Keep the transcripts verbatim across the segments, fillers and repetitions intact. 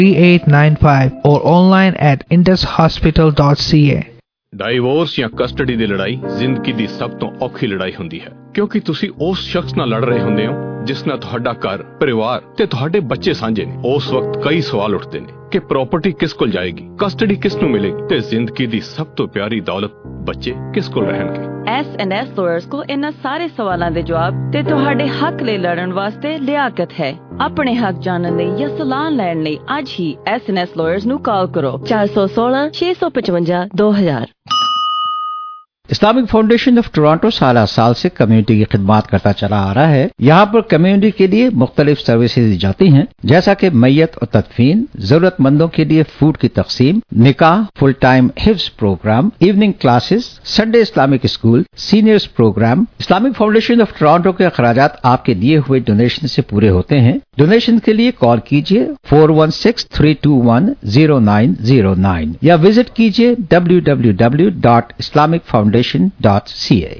three eight nine five or online at indus hospital dot c a। Divorce ਜਾਂ custody ਦੀ ਲੜਾਈ ਜ਼ਿੰਦਗੀ ਦੀ ਸਭ ਤੋਂ ਔਖੀ ਲੜਾਈ ਹੁੰਦੀ ਹੈ, ਕਿਉਂਕਿ ਤੁਸੀਂ ਉਸ ਸ਼ਖਸ ਨਾਲ ਲੜ ਰਹੇ ਹੁੰਦੇ ਹੋ ਜਿਸ ਨਾਲ ਤੁਹਾਡਾ ਘਰ, ਪਰਿਵਾਰ ਤੇ ਤੁਹਾਡੇ ਬੱਚੇ ਸਾਂਝੇ ਨੇ। ਉਸ ਵਕਤ ਕਈ ਸਵਾਲ ਉੱਠਦੇ ਨੇ ਕਿ ਪ੍ਰਾਪਰਟੀ ਕਿਸ ਕੋਲ ਜਾਏਗੀ, ਕਸਟਡੀ ਕਿਸ ਨੂੰ ਮਿਲੇਗੀ ਤੇ ਜ਼ਿੰਦਗੀ ਦੀ ਸਭ ਤੋਂ ਪਿਆਰੀ ਦੌਲਤ ਬੱਚੇ ਕਿਸ ਕੋਲ ਰਹਿਣਗੇ। ਐਸ ਐਂਡ ਐਸ ਲਾਇਰਸ ਕੋਲ ਇਹਨਾਂ ਸਾਰੇ ਸਵਾਲਾਂ ਦੇ ਜਵਾਬ ਤੇ ਤੁਹਾਡੇ ਹੱਕ ਲਈ ਲੜਨ ਵਾਸਤੇ ਲਿਆਕਤ ਹੈ। ਆਪਣੇ ਹੱਕ ਜਾਣਨ ਲਈ ਜਾਂ ਸਲਾਹ ਲੈਣ ਲਈ ਅੱਜ ਹੀ ਐਸ ਐਂਡ ਐਸ ਲਾਇਰਸ ਨੂੰ ਕਾਲ ਕਰੋ ਚਾਰ ਸੌ ਸੋਲਾਂ ਛੇ ਸੌ पचवंजा दो हजार। इस्लामिक फाउंडेशन ऑफ टोरंटो साल साल से कम्युनिटी की खिदमत करता चला आ रहा है। यहाँ पर कम्युनिटी के लिए मुख्तलिफ सर्विसेज दी जाती हैं, जैसा कि मैयत और तदफीन, जरूरतमंदों के लिए फूड की तकसीम, निकाह, फुल टाइम हिफ्ज programme, evening classes, Sunday Islamic school, seniors programme. Islamic foundation of Toronto के अखराजात आपके दिए हुए डोनेशन से पूरे होते हैं। डोनेशन के लिए कॉल कीजिए four one six three two one zero nine zero nine या विजिट कीजिए W W W dot Islamic foundation dot C A.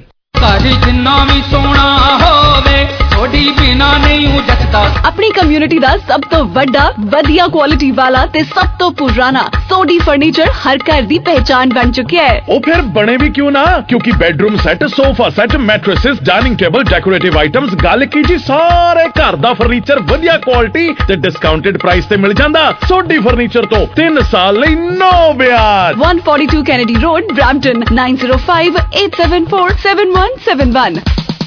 अपनी कम्युनिटी ਦਾ ਸਭ ਤੋਂ ਵੱਡਾ, ਵਧੀਆ ਕੁਆਲਿਟੀ ਵਾਲਾ ਤੇ ਸਭ ਤੋਂ ਪੁਰਾਣਾ ਸੋਡੀ ਫਰਨੀਚਰ ਹਰ ਘਰ ਦੀ ਪਹਿਚਾਨ ਬਣ ਚੁੱਕਿਆ ਹੈ। ਉਹ ਫਿਰ ਬਣੇ ਵੀ ਕਿਉਂ ਨਾ, ਕਿਉਂਕਿ bedroom set, sofa set, mattresses, dining table, decorative items, ਗੱਲ ਕੀ ਜੀ ਸਾਰੇ ਘਰ ਦਾ ਫਰਨੀਚਰ ਵਧੀਆ ਕੁਆਲਿਟੀ ਤੇ ਡਿਸਕਾਊਂਟਡ ਪ੍ਰਾਈਸ ਤੇ ਮਿਲ ਜਾਂਦਾ। ਸੋਡੀ ਫਰਨੀਚਰ ਤੋਂ ਤਿੰਨ ਸਾਲ ਲਈ ਨੋ ਵਿਆਜ। one forty-two Kennedy Road, Brampton, nine zero five eight seven four seven one seven one।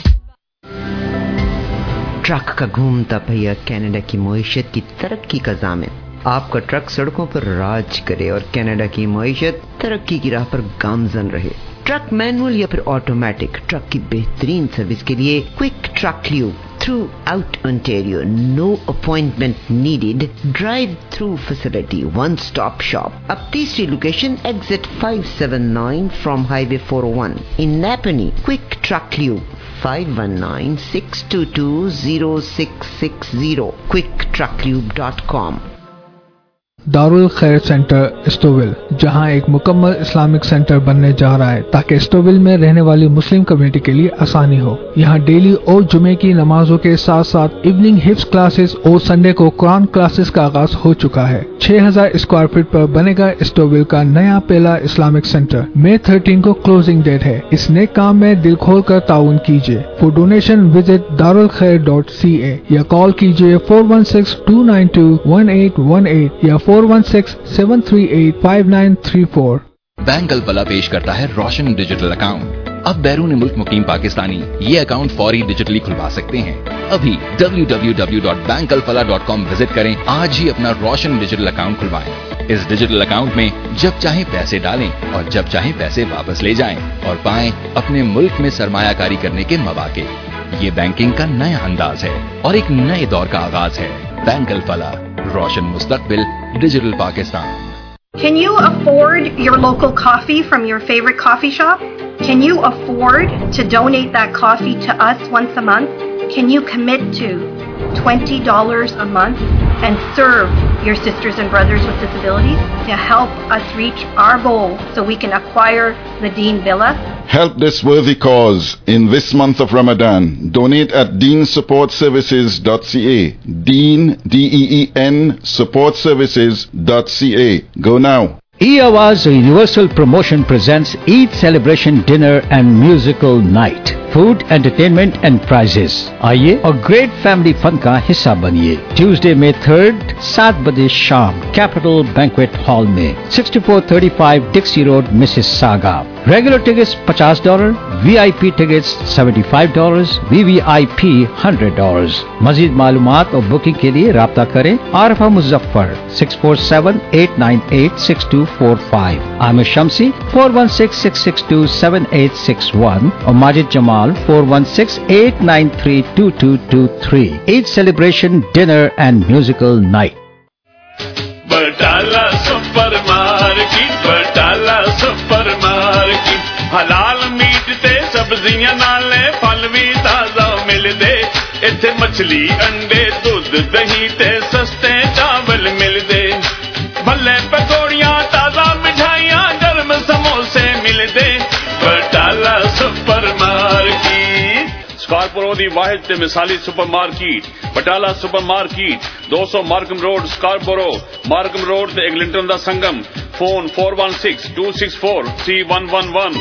Truck का घूमता पहिया कनाडा की मईशत की तरक्की का ज़ामिन। आपका ट्रक सड़कों पर राज करे और कनाडा की मईशत तरक्की की राह पर गामजन रहे। ट्रक मैनुअल या फिर ऑटोमेटिक, ट्रक की बेहतरीन सर्विस के लिए quick truck lube throughout Ontario, no appointment needed, drive through facility, one stop shop. अब तीसरी location exit five seventy-nine from highway four oh one in Napanee. Quick truck lube five one nine six two two zero six six zero quick truck lube dot com। Darul Khair centre स्टोविल, जहां एक मुकम्मल Islamic centre बनने जा रहा है ताकि स्टोविल में रहने वाली मुस्लिम कम्युनिटी के लिए आसानी हो। यहां डेली और जुमे की नमाजों के साथ साथ इवनिंग हिफ्ज क्लासेस और संडे को कुरान क्लासेस का आगाज हो चुका है। छह हज़ार स्क्वायर फीट पर बनेगा स्टोविल का नया पहला इस्लामिक सेंटर। मई तेरह को क्लोजिंग डेट है। इस नए काम में दिल खोल कर ताउन कीजिए। फॉर डोनेशन विजिट दारुल खैर डॉट सी ए या कॉल कीजिए four one six two nine two one eight one eight या four one six seven three eight five nine three four. Bank Alfalah पेश करता है रोशन डिजिटल अकाउंट। अब बैरून मुल्क मुकीम पाकिस्तानी ये अकाउंट फौरी डिजिटली खुलवा सकते हैं। अभी W W W dot bank Alfalah dot com visit करें। आज ही अपना रोशन डिजिटल अकाउंट खुलवाएं। इस डिजिटल अकाउंट में जब चाहे पैसे डालें और जब चाहे पैसे वापस ले जाएं और पाएं अपने मुल्क में सरमायाकारी करने के मौके। ये बैंकिंग का नया अंदाज है और एक नए दौर का आगाज है। बैंक अल फलाह, रोशन मुस्तकबिल, digital Pakistan. Can you afford your local coffee from your favorite coffee shop? Can you afford to donate that coffee to us once a month? Can you commit to twenty dollars a month and serve your sisters and brothers with disabilities to help us reach our goal so we can acquire the Deen Villa? Help this worthy cause in this month of Ramadan. Donate at deen support services dot c a. Deen, D E E N, support services dot c a. Go now. E-Awaz Universal Promotion presents Eid Celebration Dinner and Musical Night. Food, entertainment and prizes. आइए और great family fun का हिस्सा बनिए। Tuesday में third सात बजे शाम capital banquet hall में sixty four thirty five Dixie road, Mississauga. Regular tickets पचास dollar, VIP tickets seventy five dollar, VVIP hundred dollar. मजीद मालूमात और बुकिंग के लिए राब्ता करें Arfa Muzaffar six four seven eight nine eight six two four five, Aamir Shamsi four one six six six two seven eight six one और Majid Jamal four one six eight nine three two two two three. Eid celebration, dinner and musical night. Batala super market, Batala super market, हलाल meat ते सब्जियां नाले फल भी ताजा मिलदे। इत्थे मछली, अंडे, दूध, दही ते सस्ते चावल मिलदे। भले पकौड़ियां, ताजा मिठाइयां, गर्म समोसे मिलदे। Batala super market. سکارپورو دی واحد تے مثالی super market Batala super market دو سو Markham road Scarborough Markham road تے ایگلنٹن دا سنگم phone four one six two six four three one one one.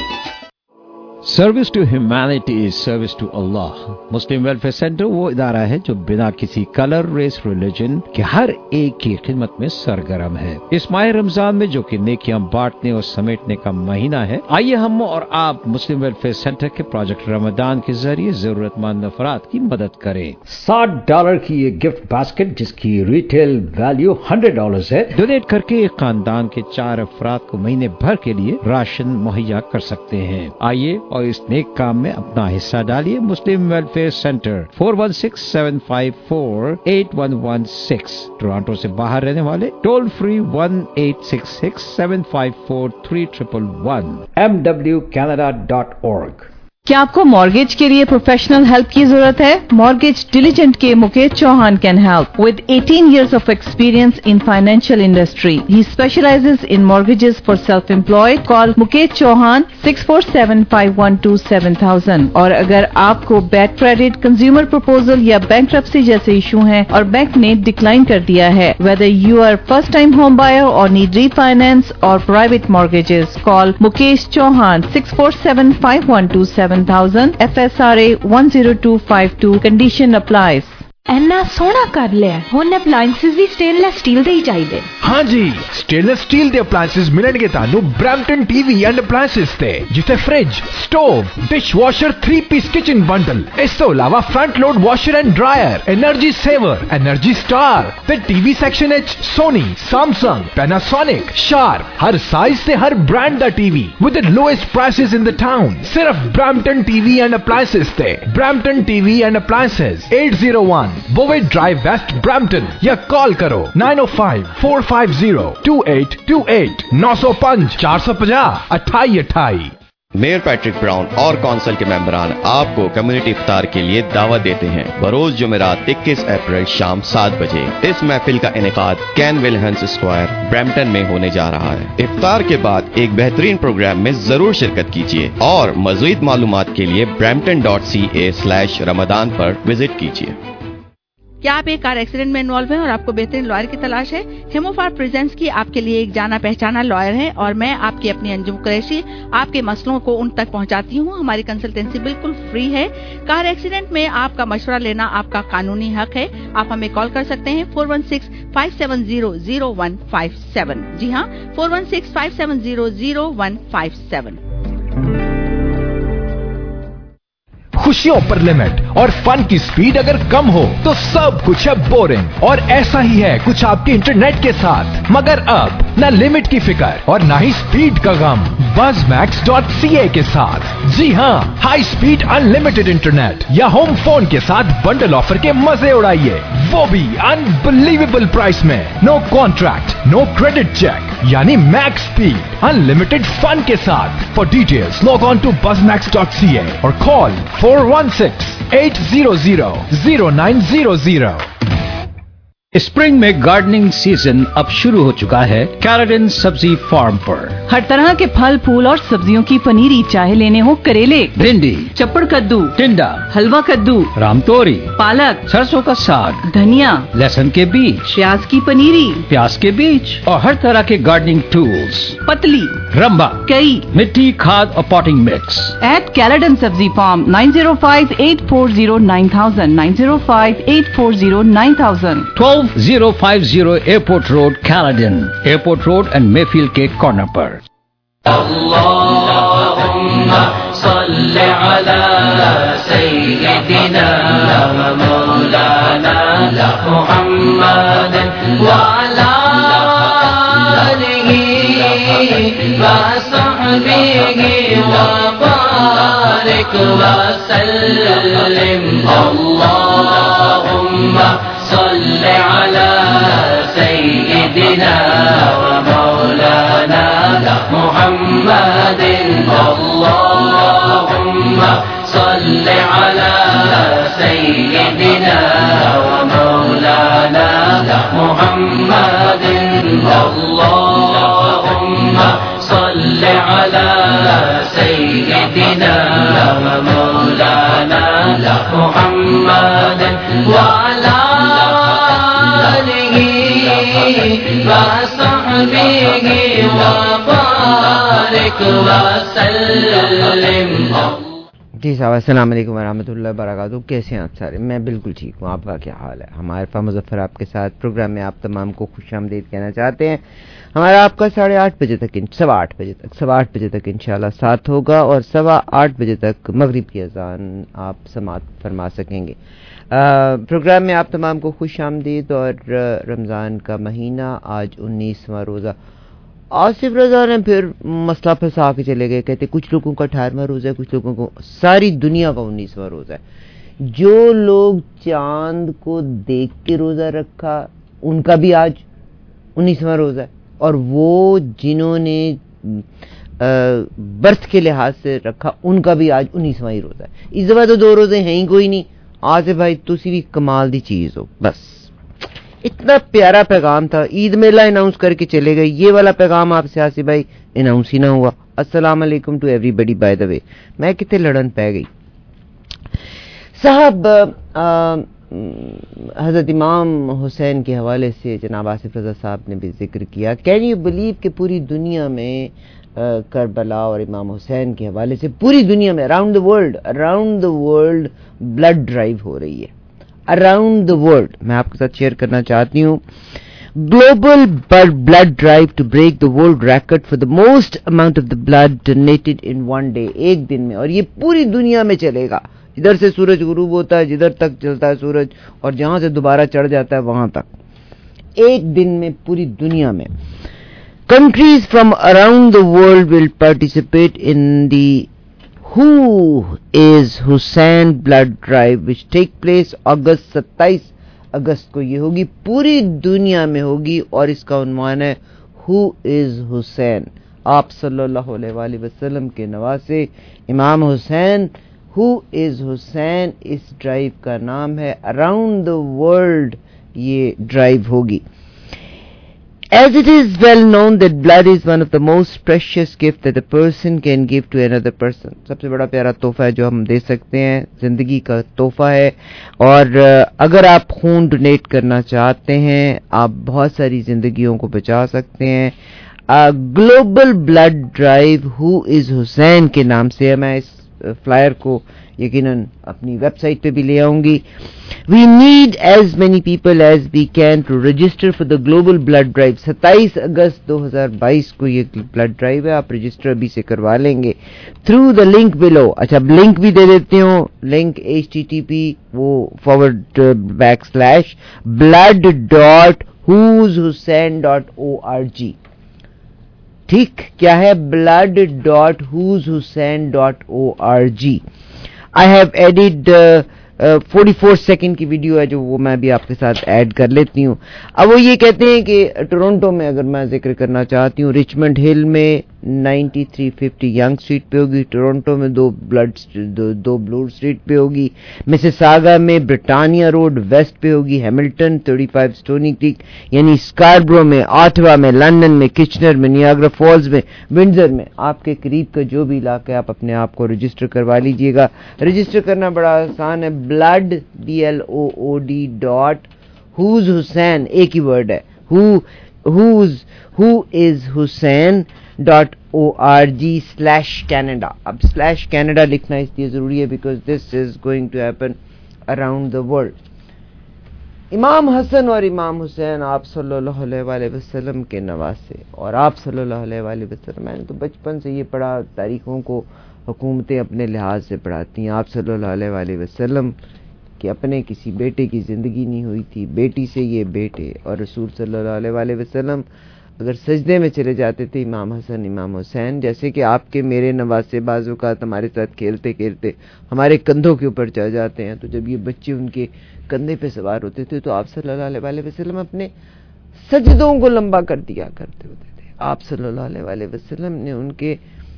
Service to humanity is service to اللہ. مسلم ویلفیئر سینٹر وہ ادارہ ہے جو بنا کسی کلر ریس ریلیجن کے ہر ایک کی خدمت میں سرگرم ہے. اس ماہ رمضان میں جو کہ نیکیاں بانٹنے اور سمیٹنے کا مہینہ ہے، آئیے ہم اور آپ مسلم ویلفیئر سینٹر کے پروجیکٹ رمضان کے ذریعے ضرورت مند افراد کی مدد کریں. ساٹھ ڈالر کی یہ گفٹ باسکٹ جس کی ریٹیل ویلیو ہنڈریڈ ڈالرز ہے، ڈونیٹ کر کے ایک خاندان کے چار افراد کو مہینے بھر کے لیے راشن مہیا کر سکتے ہیں. آئیے اور اس نیک کام میں اپنا حصہ ڈالیے. Muslim welfare centre four one six seven five four eight one one six. Toronto سے باہر رہنے والے toll free one eight six six seven five four three triple one. M W Canada dot org. کیا آپ کو mortgage کے لیے professional help کی ضرورت ہے؟ مارگیج ڈیلیجنٹ کے Mukesh Chauhan can help with eighteen years of experience in financial industry. He specializes in mortgages for self-employed. Call Mukesh Chauhan six four seven five one two seven thousand. اور اگر آپ کو bad credit, consumer proposal یا bankruptcy جیسے issue ہیں اور bank نے decline کر دیا ہے، whether you are first time home buyer or need refinance or private mortgages, call Mukesh Chauhan six four seven five one two seven thousand. F S R A one zero two five two. Condition applies. اینا سونا کر لیا ہن appliances بھی stainless steel دے ہی چاہیے. ہاں جی، سٹینلیس سٹیل دے اپلائنسز ملن گے تانوں Brampton T V and appliances تے جتے fridge, stove, dish washer, three piece kitchen bundle, اس تو علاوہ front load washer and dryer, energy saver, energy star تے ٹی وی سیکشن وچ سونی، سیمسنگ، پیناسونک، شارپ، ہر سائز تے ہر برانڈ دا T V with the lowest prices in the town. صرف Brampton T V and appliances تے Brampton T V and appliances eight zero one Bovaird drive west Brampton یا call کرو nine O five four five zero two eight two eight. نو سو پانچ چار سو پچاس اٹھائی اٹھائی. میئر پیٹرک براؤن اور کونسل کے ممبران آپ کو کمیونٹی افطار کے لیے دعوت دیتے ہیں بروز جمعرات اکیس اپریل شام سات بجے. اس محفل کا انعقاد کین ولہنس اسکوائر برمپٹن میں ہونے جا رہا ہے. افطار کے بعد ایک بہترین پروگرام میں ضرور شرکت کیجیے اور مزید معلومات کے لیے Brampton dot C A slash Ramadan پر وزٹ کیجیے. کیا آپ ایک کار ایکسیڈنٹ میں انوالو ہیں اور آپ کو بہترین لائر کی تلاش ہے؟ ہیموفار پریزنٹس کی آپ کے لیے ایک جانا پہچانا لائر ہے اور میں آپ کی اپنی انجم قریشی آپ کے مسئلوں کو ان تک پہنچاتی ہوں. ہماری کنسلٹنسی بالکل فری ہے. کار ایکسیڈنٹ میں آپ کا مشورہ لینا آپ کا قانونی حق ہے. آپ ہمیں کال کر سکتے ہیں four one six five seven zero zero one five seven. جی ہاں، four one six five seven zero zero one five seven. خوشیوں پر لمٹ اور فن کی سپیڈ اگر کم ہو تو سب کچھ ہے بورنگ، اور ایسا ہی ہے کچھ آپ کے انٹرنیٹ کے ساتھ. مگر اب نہ لمٹ کی فکر اور نہ ہی سپیڈ کا غم بز میکس ڈاٹ سی اے کے ساتھ. جی ہاں، high speed unlimited internet یا ہوم فون کے ساتھ بنڈل آفر کے مزے اڑائیے، وہ بھی انبلیویبل پرائس میں. No contract, no credit check, یعنی max speed unlimited fun کے ساتھ. For details log on to buzz max dot C A اور call four one six eight zero zero zero nine zero zero. Spring میں gardening season اب شروع ہو چکا ہے کیراڈن سبزی فارم پر. ہر طرح کے پھل پھول اور سبزیوں کی پنیری، چاہے لینے ہو کریلے، بھنڈی، چپڑ کدو، ٹنڈا، حلوہ کدو، رام توری، پالک، سرسوں کا ساگ، دھنیا، لہسن کے بیج، پیاز کی پنیری، پیاز کے بیج اور ہر طرح کے گارڈننگ ٹولز، پتلی، رمبا، کئی، مٹی، کھاد اور پاٹنگ مکس. ایٹ کیراڈن سبزی farm nine zero five eight four zero nine thousand nine zero five eight four zero nine thousand. Twelve zero five zero airport road Caledon, airport road and Mayfield کے corner پر. اللهم صل على سيدنا مولانا محمد وعلى آله وصحبه وبارك وسلم. اللهم صل على سيدنا ومولانا محمد. اللهم صل على سيدنا ومولانا محمد. اللهم صل على سيدنا ومولانا محمد وعلى آله وصحبه وبارك وسلم. جی صاحب السلام علیکم ورحمۃ اللہ وبرکاتہ. کیسے ہیں آپ سارے؟ میں بالکل ٹھیک ہوں. آپ کا کیا حال ہے؟ ہمارے عرفہ مظفر آپ کے ساتھ پروگرام میں آپ تمام کو خوش آمدید کہنا چاہتے ہیں. ہمارا آپ کا ساڑھے آٹھ بجے تک سوا آٹھ بجے تک سوا آٹھ بجے تک انشاءاللہ ساتھ ہوگا اور سوا آٹھ بجے تک مغرب کی اذان آپ سماعت فرما سکیں گے. پروگرام میں آپ تمام کو خوش آمدید. اور رمضان کا مہینہ آج انیسواں روزہ. آصف رضا نے پھر مسئلہ پھنسا کے چلے گئے. کہتے کچھ لوگوں کا اٹھارہواں روزہ ہے, کچھ لوگوں کو ساری دنیا کا انیسواں روزہ ہے. جو لوگ چاند کو دیکھ کے روزہ رکھا ان کا بھی آج انیسواں روزہ ہے, اور وہ جنہوں نے برتھ کے لحاظ سے رکھا ان کا بھی آج انیسواں ہی روزہ ہے. اس دفعہ تو دو روزے ہیں ہی کوئی نہیں. آصف بھائی تسی بھی کمال دی چیز ہو. بس اتنا پیارا پیغام تھا, عید میلہ اناؤنس کر کے چلے گئے. یہ والا پیغام آپ سے آصف بھائی اناؤنس ہی نہ ہوا. السلام علیکم to everybody by the way. میں کتنے لڑن پہ گئی صاحب. حضرت امام حسین کے حوالے سے جناب آصف رضا صاحب نے بھی ذکر کیا. کین یو بلیو کہ پوری دنیا میں کربلا اور امام حسین کے حوالے سے پوری دنیا میں around the world around the world blood drive ہو رہی ہے. اراؤنڈ دا ورلڈ میں آپ کے ساتھ شیئر کرنا چاہتی ہوں. Global blood drive to break the world record for the most amount of the blood donated in one day, ایک دن میں. اور یہ پوری دنیا میں چلے گا. ادھر سے سورج غروب ہوتا ہے, جدھر تک چلتا ہے سورج, اور جہاں سے دوبارہ چڑھ جاتا ہے وہاں تک, ایک دن میں پوری دنیا میں. Countries from around the world will participate in the Who is Hussein blood drive which take place اگست ستائیس اگست کو. یہ ہوگی پوری دنیا میں ہوگی اور اس کا عنوان ہے Who is Hussein. آپ صلی اللہ علیہ وآلہ وسلم کے نواسے Imam Hussain. Who is Hussein اس ڈرائیو کا نام ہے. اراؤنڈ دا ورلڈ یہ ڈرائیو ہوگی. As it is well known that blood is one of the most precious gifts that a person can give to another person. سب سے بڑا پیارا تحفہ ہے جو ہم دے سکتے ہیں, زندگی کا تحفہ ہے. اور اگر آپ خون ڈونیٹ کرنا چاہتے ہیں آپ بہت ساری زندگیوں کو بچا سکتے ہیں. Global blood drive who is Hussain کے نام سے. میں اس فلائر کو یقیناً اپنی ویب سائٹ پہ بھی لے آؤں گی. We need as many people as we can to register for the global blood drive. ستائیس اگست دو ہزار بائیس کو یہ بلڈ ڈرائیو ہے. آپ رجسٹر ابھی سے کروا لیں گے through the link below. اچھا لنک بھی دے دیتے ہوں. Link H T T P وہ forward back slash blood dot who's Hussain dot O R G. ٹھیک کیا ہے؟ Blood dot who's Hussain dot O R G. I have added forty four second کی ویڈیو ہے جو وہ میں بھی آپ کے ساتھ ایڈ کر لیتی ہوں. اب وہ یہ کہتے ہیں کہ ٹورنٹو میں اگر میں ذکر کرنا چاہتی ہوں, ریچمنڈ ہل میں ninety three fifty Yonge street پہ ہوگی. ٹورنٹو میں دو بلڈ دو, دو بلور اسٹریٹ پہ ہوگی. مسیساگا میں برٹانیہ روڈ ویسٹ پہ ہوگی. Hamilton thirty five Stoney Creek یعنی اسکاربرو میں, آٹھوا میں, لندن میں, کچنر میں, نیاگرا فالز میں, ونڈزر میں. آپ کے قریب کا جو بھی علاقہ ہے آپ اپنے آپ کو رجسٹر کروا لیجئے گا. رجسٹر کرنا بڑا آسان ہے. Blood B L O O D dot who's Hussain ایک ہی ورڈ ہے, who who's who is Hussain dot O R G slash Canada. اب سلیش کینیڈا لکھنا اس لیے ضروری ہے because this is going to happen around the world. Imam Hassan اور امام حسین آپ صلی اللہ علیہ وآلہ وسلم کے نواسے, اور آپ صلی اللہ علیہ وآلہ وسلم, میں نے تو بچپن سے یہ پڑھا, تاریخوں کو حکومتیں اپنے لحاظ سے پڑھاتی ہیں. آپ صلی اللہ علیہ وآلہ وسلم کہ اپنے کسی بیٹے کی زندگی نہیں ہوئی تھی, بیٹی سے یہ بیٹے, اور رسول صلی اللہ علیہ وآلہ وسلم اگر سجدے میں چلے جاتے تھے امام حسن امام حسین, جیسے کہ آپ کے میرے نواسے بعض اوقات ہمارے ساتھ کھیلتے کھیلتے ہمارے کندھوں کے اوپر چڑھ جاتے ہیں, تو جب یہ بچے ان کے کندھے پہ سوار ہوتے تھے تو آپ صلی اللہ علیہ وآلہ وسلم اپنے سجدوں کو لمبا کر دیا کرتے ہوتے تھے. آپ صلی اللہ علیہ وآلہ وسلم نے ان کے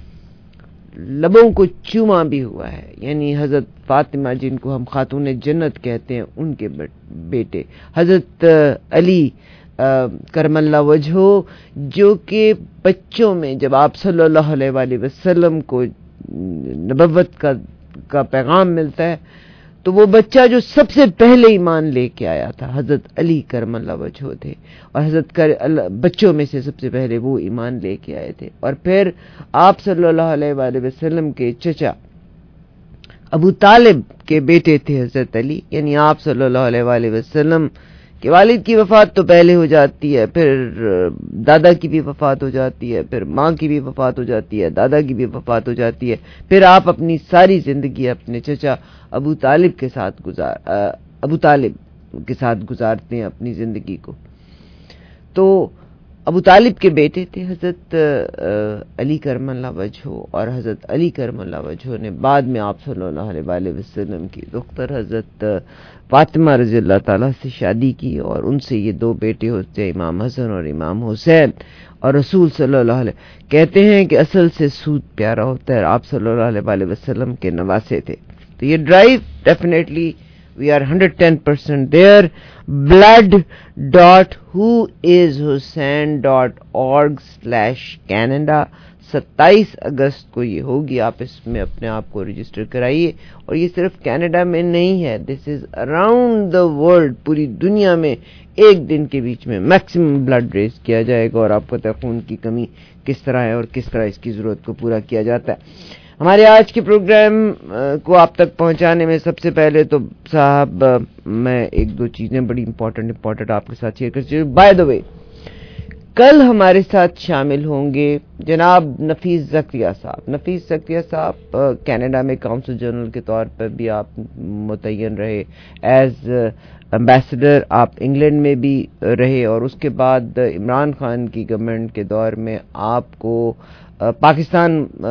لبوں کو چوما بھی ہوا ہے, یعنی حضرت فاطمہ جن کو ہم خاتون جنت کہتے ہیں ان کے بیٹے, حضرت علی کرم اللہ وجہو, جو کہ بچوں میں جب آپ صلی اللہ علیہ وآلہ وسلم کو نبوت کا کا پیغام ملتا ہے تو وہ بچہ جو سب سے پہلے ایمان لے کے آیا تھا حضرت علی کرم اللہ وجہہ تھے، اور حضرت کر بچوں میں سے سب سے پہلے وہ ایمان لے کے آئے تھے. اور پھر آپ صلی اللہ علیہ وآلہ وسلم کے چچا ابو طالب کے بیٹے تھے حضرت علی، یعنی آپ صلی اللہ علیہ وآلہ وسلم کے والد کی وفات تو پہلے ہو جاتی ہے، پھر دادا کی بھی وفات ہو جاتی ہے، پھر ماں کی بھی وفات ہو جاتی ہے، دادا کی بھی وفات ہو جاتی ہے، پھر آپ اپنی ساری زندگی اپنے چچا ابو طالب کے ساتھ گزار ابو طالب کے ساتھ گزارتے ہیں اپنی زندگی کو. تو ابو طالب کے بیٹے تھے حضرت علی کرم اللہ وجہہ، اور حضرت علی کرم اللہ وجہہ نے بعد میں آپ صلی اللہ علیہ وآلہ وسلم کی دختر حضرت فاطمہ رضی اللہ تعالیٰ سے شادی کی، اور ان سے یہ دو بیٹے ہوتے ہیں امام حسن اور امام حسین. اور رسول صلی اللہ علیہ کہتے ہیں کہ اصل سے سود پیارا ہوتا ہے، آپ صلی اللہ علیہ وآلہ وسلم کے نواسے تھے. تو یہ drive definitely we are one hundred ten percent there. blood dot who is hussain dot org slash canada ستائیس اگست کو یہ ہوگی. آپ اس میں اپنے آپ کو رجسٹر کرائیے. اور یہ صرف کینیڈا میں نہیں ہے، دس از اراؤنڈ دا ورلڈ، پوری دنیا میں ایک دن کے بیچ میں میکسیمم بلڈ ریز کیا جائے گا. اور آپ کو خون کی کمی کس طرح ہے اور کس طرح اس کی ضرورت کو پورا کیا جاتا ہے. ہمارے آج کے پروگرام کو آپ تک پہنچانے میں سب سے پہلے تو صاحب میں ایک دو چیزیں بڑی امپورٹنٹ امپورٹنٹ آپ کے ساتھ شیئر کر چاہیے. بائی دا وے، کل ہمارے ساتھ شامل ہوں گے جناب نفیس زکریا صاحب. نفیس زکریا صاحب کینیڈا میں کاؤنسل جنرل کے طور پر بھی آپ متعین رہے، ایز امبیسڈر آپ انگلینڈ میں بھی رہے، اور اس کے بعد عمران خان کی گورنمنٹ کے دور میں آپ کو پاکستان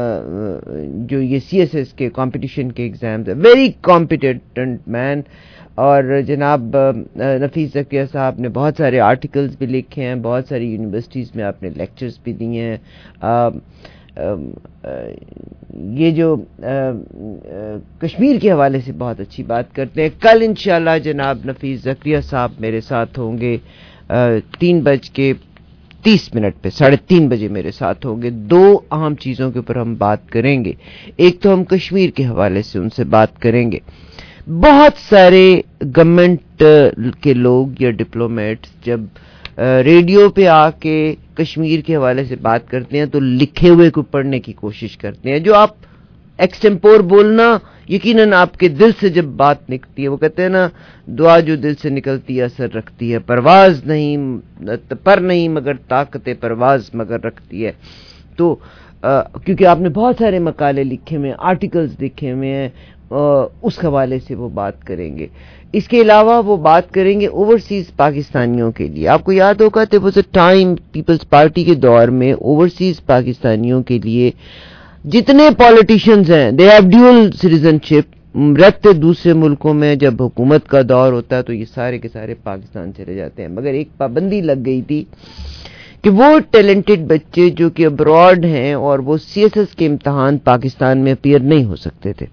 جو یہ سی ایس ایس کے کمپٹیشن کے ایگزامز ہے، ویری کمپیٹنٹ مین. اور جناب نفیس زکریا صاحب نے بہت سارے آرٹیکلز بھی لکھے ہیں، بہت ساری یونیورسٹیز میں آپ نے لیکچرز بھی دیے ہیں. یہ جو کشمیر کے حوالے سے بہت اچھی بات کرتے ہیں. کل انشاءاللہ جناب نفیس زکریا صاحب میرے ساتھ ہوں گے تین بج کے تیس منٹ پہ، ساڑھے تین بجے میرے ساتھ ہوں گے. دو اہم چیزوں کے اوپر ہم بات کریں گے. ایک تو ہم کشمیر کے حوالے سے ان سے بات کریں گے. بہت سارے گورنمنٹ کے لوگ یا ڈپلومیٹس جب ریڈیو پہ آ کے کشمیر کے حوالے سے بات کرتے ہیں تو لکھے ہوئے کو پڑھنے کی کوشش کرتے ہیں. جو آپ ایکسٹمپور بولنا، یقیناً آپ کے دل سے جب بات نکلتی ہے، وہ کہتے ہیں نا دعا جو دل سے نکلتی ہے اثر رکھتی ہے. پرواز نہیں پر نہیں مگر طاقت پرواز مگر رکھتی ہے. تو کیونکہ آپ نے بہت سارے مقالے لکھے ہوئے ہیں، آرٹیکلز لکھے ہوئے ہیں، اس حوالے سے وہ بات کریں گے. اس کے علاوہ وہ بات کریں گے اوورسیز پاکستانیوں کے لیے. آپ کو یاد ہوگا کہ was a time Peoples Party کے دور میں اوورسیز پاکستانیوں کے لیے جتنے پالیٹیشینز ہیں دے ہیو ڈیول سٹیزنشپ، رہتے دوسرے ملکوں میں. جب حکومت کا دور ہوتا ہے تو یہ سارے کے سارے پاکستان چلے جاتے ہیں. مگر ایک پابندی لگ گئی تھی کہ وہ ٹیلنٹڈ بچے جو کہ ابراڈ ہیں اور وہ سی ایس ایس کے امتحان پاکستان میں اپیئر نہیں ہو سکتے تھے،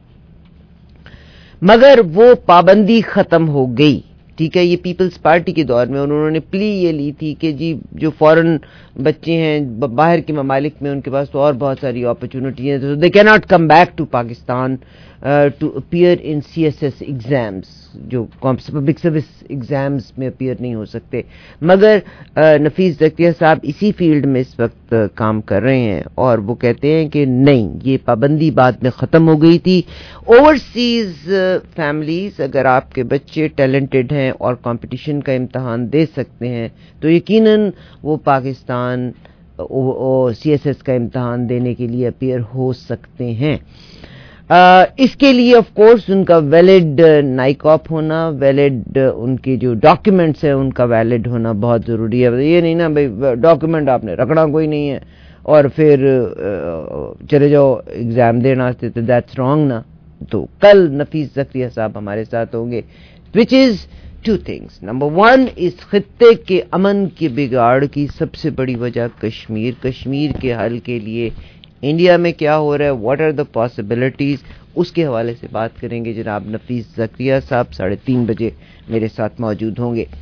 مگر وہ پابندی ختم ہو گئی. ٹھیک ہے، یہ پیپلز پارٹی کے دور میں انہوں نے پلی یہ لی تھی کہ جی جو فورن بچے ہیں باہر کے ممالک میں ان کے پاس تو اور بہت ساری اپرچونٹی ہیں، تو they can not come back to Pakistan to appear in C S S exams, جو پبلک سروس ایگزامز میں اپیئر نہیں ہو سکتے. مگر نفیس زکریا صاحب اسی فیلڈ میں اس وقت کام کر رہے ہیں اور وہ کہتے ہیں کہ نہیں، یہ پابندی بعد میں ختم ہو گئی تھی. اوورسیز فیملیز اگر آپ کے بچے ٹیلنٹڈ ہیں اور کمپٹیشن کا امتحان دے سکتے ہیں تو یقیناً وہ پاکستان سی ایس ایس کا امتحان دینے کے لیے اپیئر ہو سکتے ہیں. Uh, اس کے لیے آف کورس ان کا ویلڈ نائکاپ ہونا، ویلڈ ان کے جو ڈاکیومنٹس ہیں ان کا ویلڈ ہونا بہت ضروری ہے. یہ نہیں نا بھائی ڈاکیومنٹ آپ نے رکھنا کوئی نہیں ہے اور پھر uh, چلے جاؤ ایگزام دینا، تو دیٹس رانگ نا. تو کل نفیس زکریا صاحب ہمارے ساتھ ہوں گے، which is two things. Number one, اس خطے کے امن کے بگاڑ کی سب سے بڑی وجہ کشمیر، کشمیر کے حل کے لیے انڈیا میں کیا ہو رہا ہے، واٹ آر دا پاسبلٹیز، اس کے حوالے سے بات کریں گے. جناب نفیس زکریا صاحب ساڑھے تین بجے میرے ساتھ موجود ہوں گے.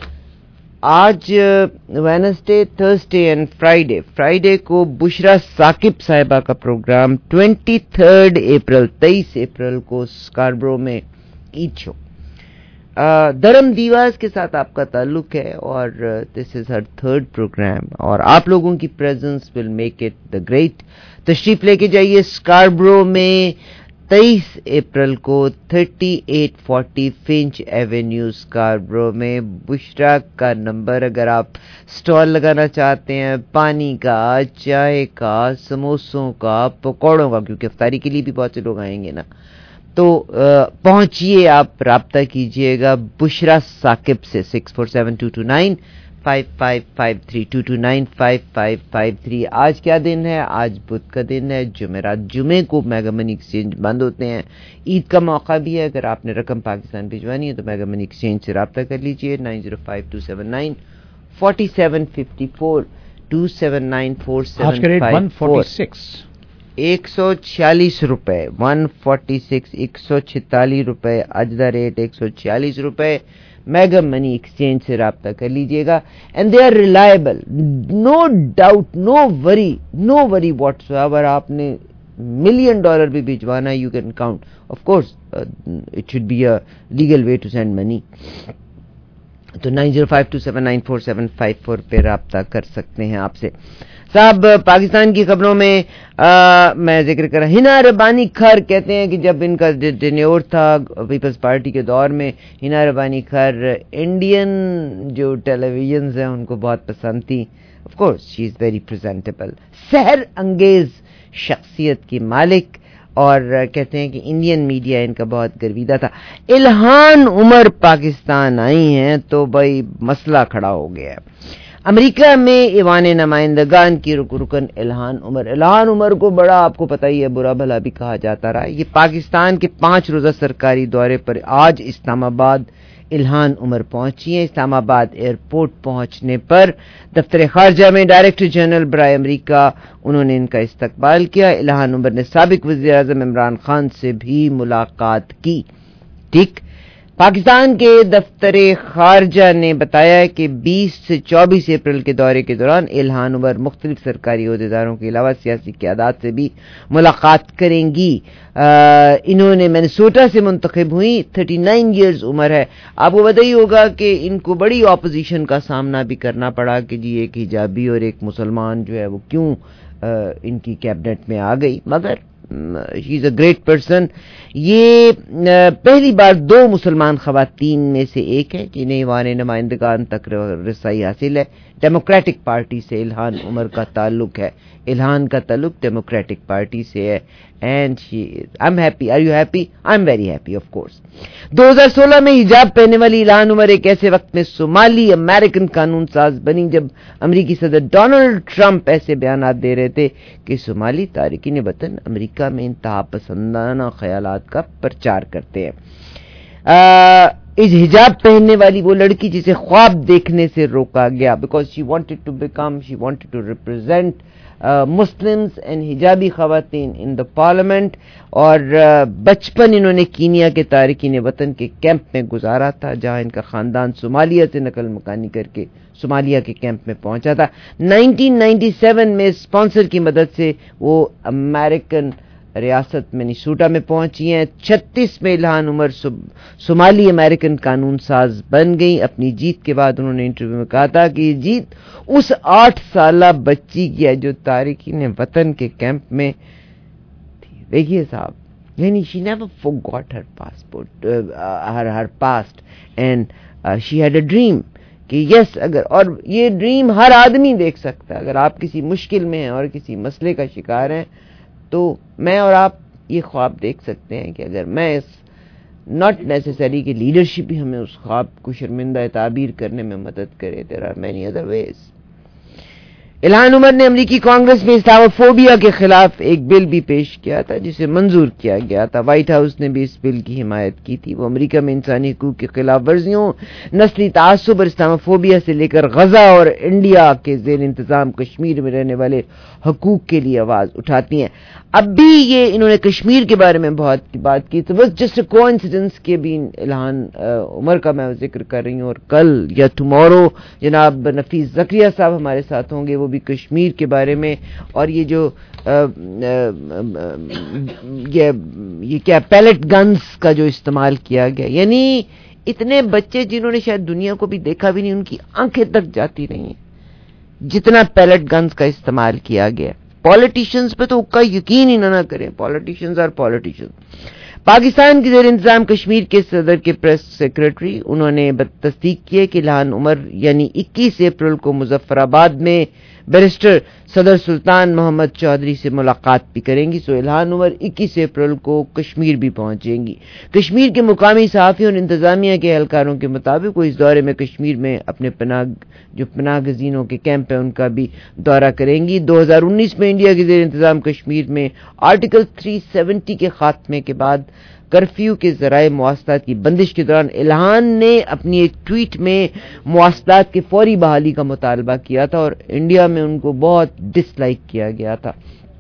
آج Wednesday, Thursday and Friday Friday کو بشرا ثاقب صاحبہ کا پروگرام ٹوینٹی تھرڈ اپریل تیئیس اپریل کو اسکاربرو میں عید شو. دھرم دیواس کے ساتھ آپ کا تعلق ہے اور دس از ہر تھرڈ پروگرام اور آپ لوگوں کی presence will make it the great. تشریف لے کے جائیے اسکاربرو میں تیئیس اپریل کو thirty eight forty Finch avenue Scarborough میں. بشرا کا نمبر اگر آپ سٹال لگانا چاہتے ہیں پانی کا، چائے کا، سموسوں کا، پکوڑوں کا، کیونکہ افطاری کے لیے بھی بہت سے لوگ آئیں گے نا، تو پہنچیے، آپ رابطہ کیجئے گا بشرا ثاقب سے six four seven two two nine five five five three two two nine five five five three. آج کیا دن ہے؟ آج بدھ کا دن ہے، جمعرات جمعے کو میگا منی ایکسچینج بند ہوتے ہیں. عید کا موقع بھی ہے، اگر آپ نے رقم پاکستان بھجوانی ہے تو میگا منی ایکسچینج سے رابطہ کر لیجئے. Nine zero five two seven nine forty seven fifty four two seven nine four seven five four. ایک سو چھیالیس روپے ون فورٹی سکس ایک سو چھتالیس روپے اجدہ ریٹ ایک سو چھیالیس روپے. میگا منی ایکسچینج سے رابطہ کر لیجئے گا. And they are reliable, no doubt, no worry, no وری واٹس ایور. آپ نے ملین ڈالر بھی بھجوانا، you can count. Of course it should be a legal way to send money. تو nine zero five two seven nine four seven five four پہ رابطہ کر سکتے ہیں آپ سے. صاحب پاکستان کی خبروں میں آ, میں ذکر کر رہا ہنا ربانی خر کہتے ہیں کہ جب ان کا ٹینیور تھا پیپلز پارٹی کے دور میں، ہنا ربانی خر انڈین جو ٹیلی ویژنز ہیں ان کو بہت پسند تھی. Of course she is very presentable, سحر انگیز شخصیت کی مالک، اور کہتے ہیں کہ انڈین میڈیا ان کا بہت گرویدہ تھا. الہان عمر پاکستان آئی ہیں تو بھائی مسئلہ کھڑا ہو گیا. امریکہ میں ایوان نمائندگان کی رکن الہان عمر، الہان عمر کو بڑا آپ کو پتہ ہی ہے برا بھلا بھی کہا جاتا رہا. یہ پاکستان کے پانچ روزہ سرکاری دورے پر آج اسلام آباد الہان عمر پہنچی ہیں. اسلام آباد ایئرپورٹ پہنچنے پر دفتر خارجہ میں ڈائریکٹر جنرل برائے امریکہ انہوں نے ان کا استقبال کیا. الہان عمر نے سابق وزیر اعظم عمران خان سے بھی ملاقات کی. ٹھیک، پاکستان کے دفتر خارجہ نے بتایا کہ بیس سے چوبیس اپریل کے دورے کے دوران الہان عمر مختلف سرکاری عہدیداروں کے علاوہ سیاسی قیادات سے بھی ملاقات کریں گی. انہوں نے منیسوٹا سے منتخب ہوئی، تھرٹی نائن ایئرز عمر ہے. آپ کو پتہ ہی ہوگا کہ ان کو بڑی اپوزیشن کا سامنا بھی کرنا پڑا کہ جی ایک حجابی اور ایک مسلمان جو ہے وہ کیوں ان کی کیبنٹ میں آ گئی، مگر شی از اے گریٹ پرسن. یہ پہلی بار دو مسلمان خواتین میں سے ایک ہے جنہیں ایوان نمائندگان تک رسائی حاصل ہے. ڈیموکریٹک پارٹی سے الہان عمر کا تعلق ہے، الہان کا تعلق ڈیموکریٹک پارٹی سے ہے. And she I am happy. Are you happy? I am very happy of course. دو ہزار سولہ میں حجاب پہننے والی الہان عمر ایک ایسے وقت میں صومالی امریکن قانون ساز بنی جب امریکی صدر ڈونلڈ ٹرمپ ایسے بیانات دے رہے تھے کہ صومالی تارکین وطن امریکہ میں انتہا پسندانہ خیالات کا پرچار کرتے ہیں. اس حجاب پہننے والی وہ لڑکی جسے خواب دیکھنے سے روکا گیا because she wanted to become she wanted to represent Muslims and حجابی خواتین ان دا پارلیمنٹ. اور بچپن انہوں نے کینیا کے تارکین وطن کے کیمپ میں گزارا تھا جہاں ان کا خاندان صومالیہ سے نقل مکانی کر کے صومالیہ کے کیمپ میں پہنچا تھا. نائنٹین نائنٹی سیون میں اسپانسر کی مدد سے وہ امریکن ریاست منیسوٹا میں پہنچی ہیں. چھتیس میں الہان عمر صومالی امریکن قانون ساز بن گئی. اپنی جیت کے بعد انہوں نے انٹرویو میں کہا تھا کہ یہ جیت اس آٹھ سالہ بچی کی ہے جو تارکین وطن کے کیمپ میں تھی. دیکھیے صاحب، یعنی she never forgot her passport her her past and she had a dream کہ یس اگر، اور یہ ڈریم ہر آدمی دیکھ سکتا ہے. اگر آپ کسی مشکل میں ہیں اور کسی مسئلے کا شکار ہیں تو میں اور آپ یہ خواب دیکھ سکتے ہیں کہ اگر میں اس ناٹ نیسیسری کہ لیڈرشپ بھی ہمیں اس خواب کو شرمندہ تعبیر کرنے میں مدد کرے. There are many other ways. Ilhan Omar نے امریکی کانگریس میں اسلاموفوبیا کے خلاف ایک بل بھی پیش کیا تھا جسے منظور کیا گیا تھا. وائٹ ہاؤس نے بھی اس بل کی حمایت کی تھی. وہ امریکہ میں انسانی حقوق کی خلاف ورزیوں، نسلی تعصب اور اسلاموفوبیا سے لے کر غزہ اور انڈیا کے زیر انتظام کشمیر میں رہنے والے حقوق کے لیے آواز اٹھاتی ہیں. اب بھی یہ انہوں نے کشمیر کے بارے میں بہت بات کی. تو بس جسٹ کوئنسیڈنس کے بھی الہان عمر کا میں ذکر کر رہی ہوں. اور کل یا ٹمورو جناب نفیس زکریا صاحب ہمارے ساتھ ہوں گے، وہ بھی کشمیر کے بارے میں. اور یہ جو یہ کیا پیلٹ گنز کا جو استعمال کیا گیا, یعنی اتنے بچے جنہوں نے شاید دنیا کو بھی دیکھا بھی نہیں, ان کی آنکھیں تک جاتی نہیں ہیں جتنا پیلٹ گنز کا استعمال کیا گیا. پالیٹیشینز پہ تو کا یقین ہی نہ نہ کریں, پالیٹیشینز اور پالیٹیشینز. پاکستان کے زیر انتظام کشمیر کے صدر کے پریس سیکرٹری انہوں نے تصدیق کی کہ الہان عمر یعنی اکیس اپریل کو مظفر آباد میں بیرسٹر صدر سلطان محمد چودھری سے ملاقات بھی کریں گی. سو الہان عمر اکیس اپریل کو کشمیر بھی پہنچیں گی. کشمیر کے مقامی صحافیوں اور انتظامیہ کے اہلکاروں کے مطابق وہ اس دورے میں کشمیر میں اپنے پناہ جو پناہ گزینوں کے کیمپ ہیں ان کا بھی دورہ کریں گی. دو ہزار انیس میں انڈیا کے زیر انتظام کشمیر میں آرٹیکل تین سو ستر کے خاتمے کے بعد کرفیو کے ذرائع مواصلات کی بندش کے دوران الہان نے اپنی ایک ٹویٹ میں مواصلات کی فوری بحالی کا مطالبہ کیا تھا اور انڈیا میں ان کو بہت ڈس لائک کیا گیا تھا.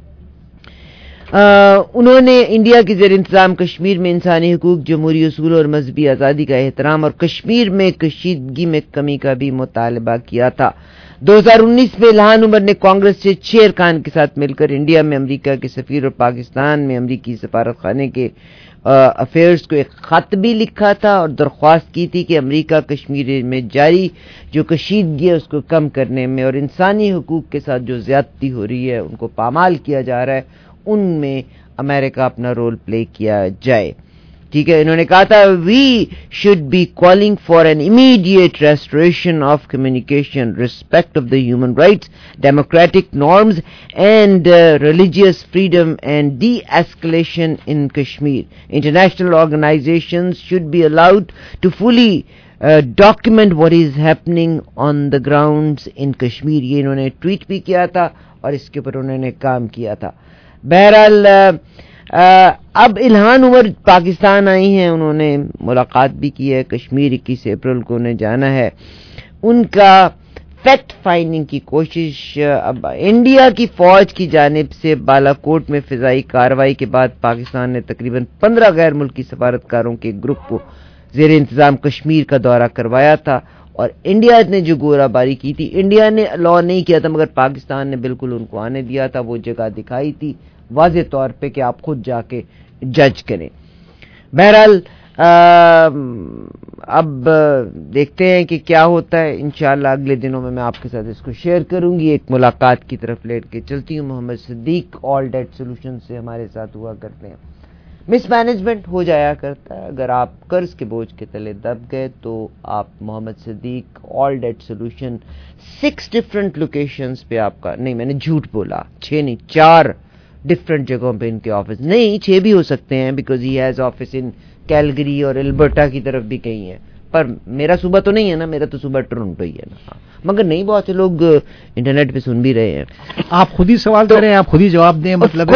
انہوں نے انڈیا کے زیر انتظام کشمیر میں انسانی حقوق, جمہوری اصول اور مذہبی آزادی کا احترام اور کشمیر میں کشیدگی میں کمی کا بھی مطالبہ کیا تھا. دو ہزار انیس میں الہان عمر نے کانگریس سے چیر خان کے ساتھ مل کر انڈیا میں امریکہ کے سفیر اور پاکستان میں امریکی سفارت خانے کے افیئرز کو ایک خط بھی لکھا تھا اور درخواست کی تھی کہ امریکہ کشمیر میں جاری جو کشیدگی ہے اس کو کم کرنے میں اور انسانی حقوق کے ساتھ جو زیادتی ہو رہی ہے ان کو پامال کیا جا رہا ہے ان میں امریکہ اپنا رول پلے کیا جائے. ٹھیک ہے, انہوں نے کہا تھا we should be calling for an immediate restoration of communication, respect of the human rights, democratic norms and religious freedom and de escalation in Kashmir. International organisations should be allowed to fully document what is happening on the grounds in Kashmir. یہ انہوں نے tweet بھی کیا تھا اور اس کے اوپر انہوں نے کام کیا تھا. بہرحال اب الہان عمر پاکستان آئی ہیں, انہوں نے ملاقات بھی کی ہے. کشمیر اکیس اپریل کو انہیں جانا ہے. ان کا فیکٹ فائنڈنگ کی کوشش اب انڈیا کی فوج کی جانب سے بالا کوٹ میں فضائی کارروائی کے بعد پاکستان نے تقریباً پندرہ غیر ملکی سفارتکاروں کے گروپ کو زیر انتظام کشمیر کا دورہ کروایا تھا اور انڈیا نے جو گورا باری کی تھی, انڈیا نے الاؤ نہیں کیا تھا مگر پاکستان نے بالکل ان کو آنے دیا تھا. وہ جگہ دکھائی تھی واضح طور پہ کہ آپ خود جا کے جج کریں. بہرحال اب دیکھتے ہیں کہ کیا ہوتا ہے. انشاءاللہ اگلے دنوں میں میں آپ کے ساتھ اس کو شیئر کروں گی. ایک ملاقات کی طرف لیٹ کے چلتی ہوں. محمد صدیق آل ڈیٹ سولوشن سے ہمارے ساتھ ہوا کرتے ہیں. مس مینجمنٹ ہو جایا کرتا ہے, اگر آپ قرض کے بوجھ کے تلے دب گئے تو آپ Muhammad Siddique all debt solution six different locations پہ آپ کا, نہیں میں نے جھوٹ بولا, چھ نہیں چار ڈفرنٹ جگہوں پہ ان کے آفس, نہیں چھ بھی ہو سکتے ہیں because he has office in Calgary اور البرٹا کی طرف بھی کہیں ہیں, پر میرا صوبہ تو نہیں ہے نا, میرا تو صوبہ ٹورنٹو ہی ہے نا, مگر نہیں بہت سے لوگ انٹرنیٹ پہ سن بھی رہے ہیں. آپ خود ہی سوال کریں, آپ خود ہی جواب دیں, مطلب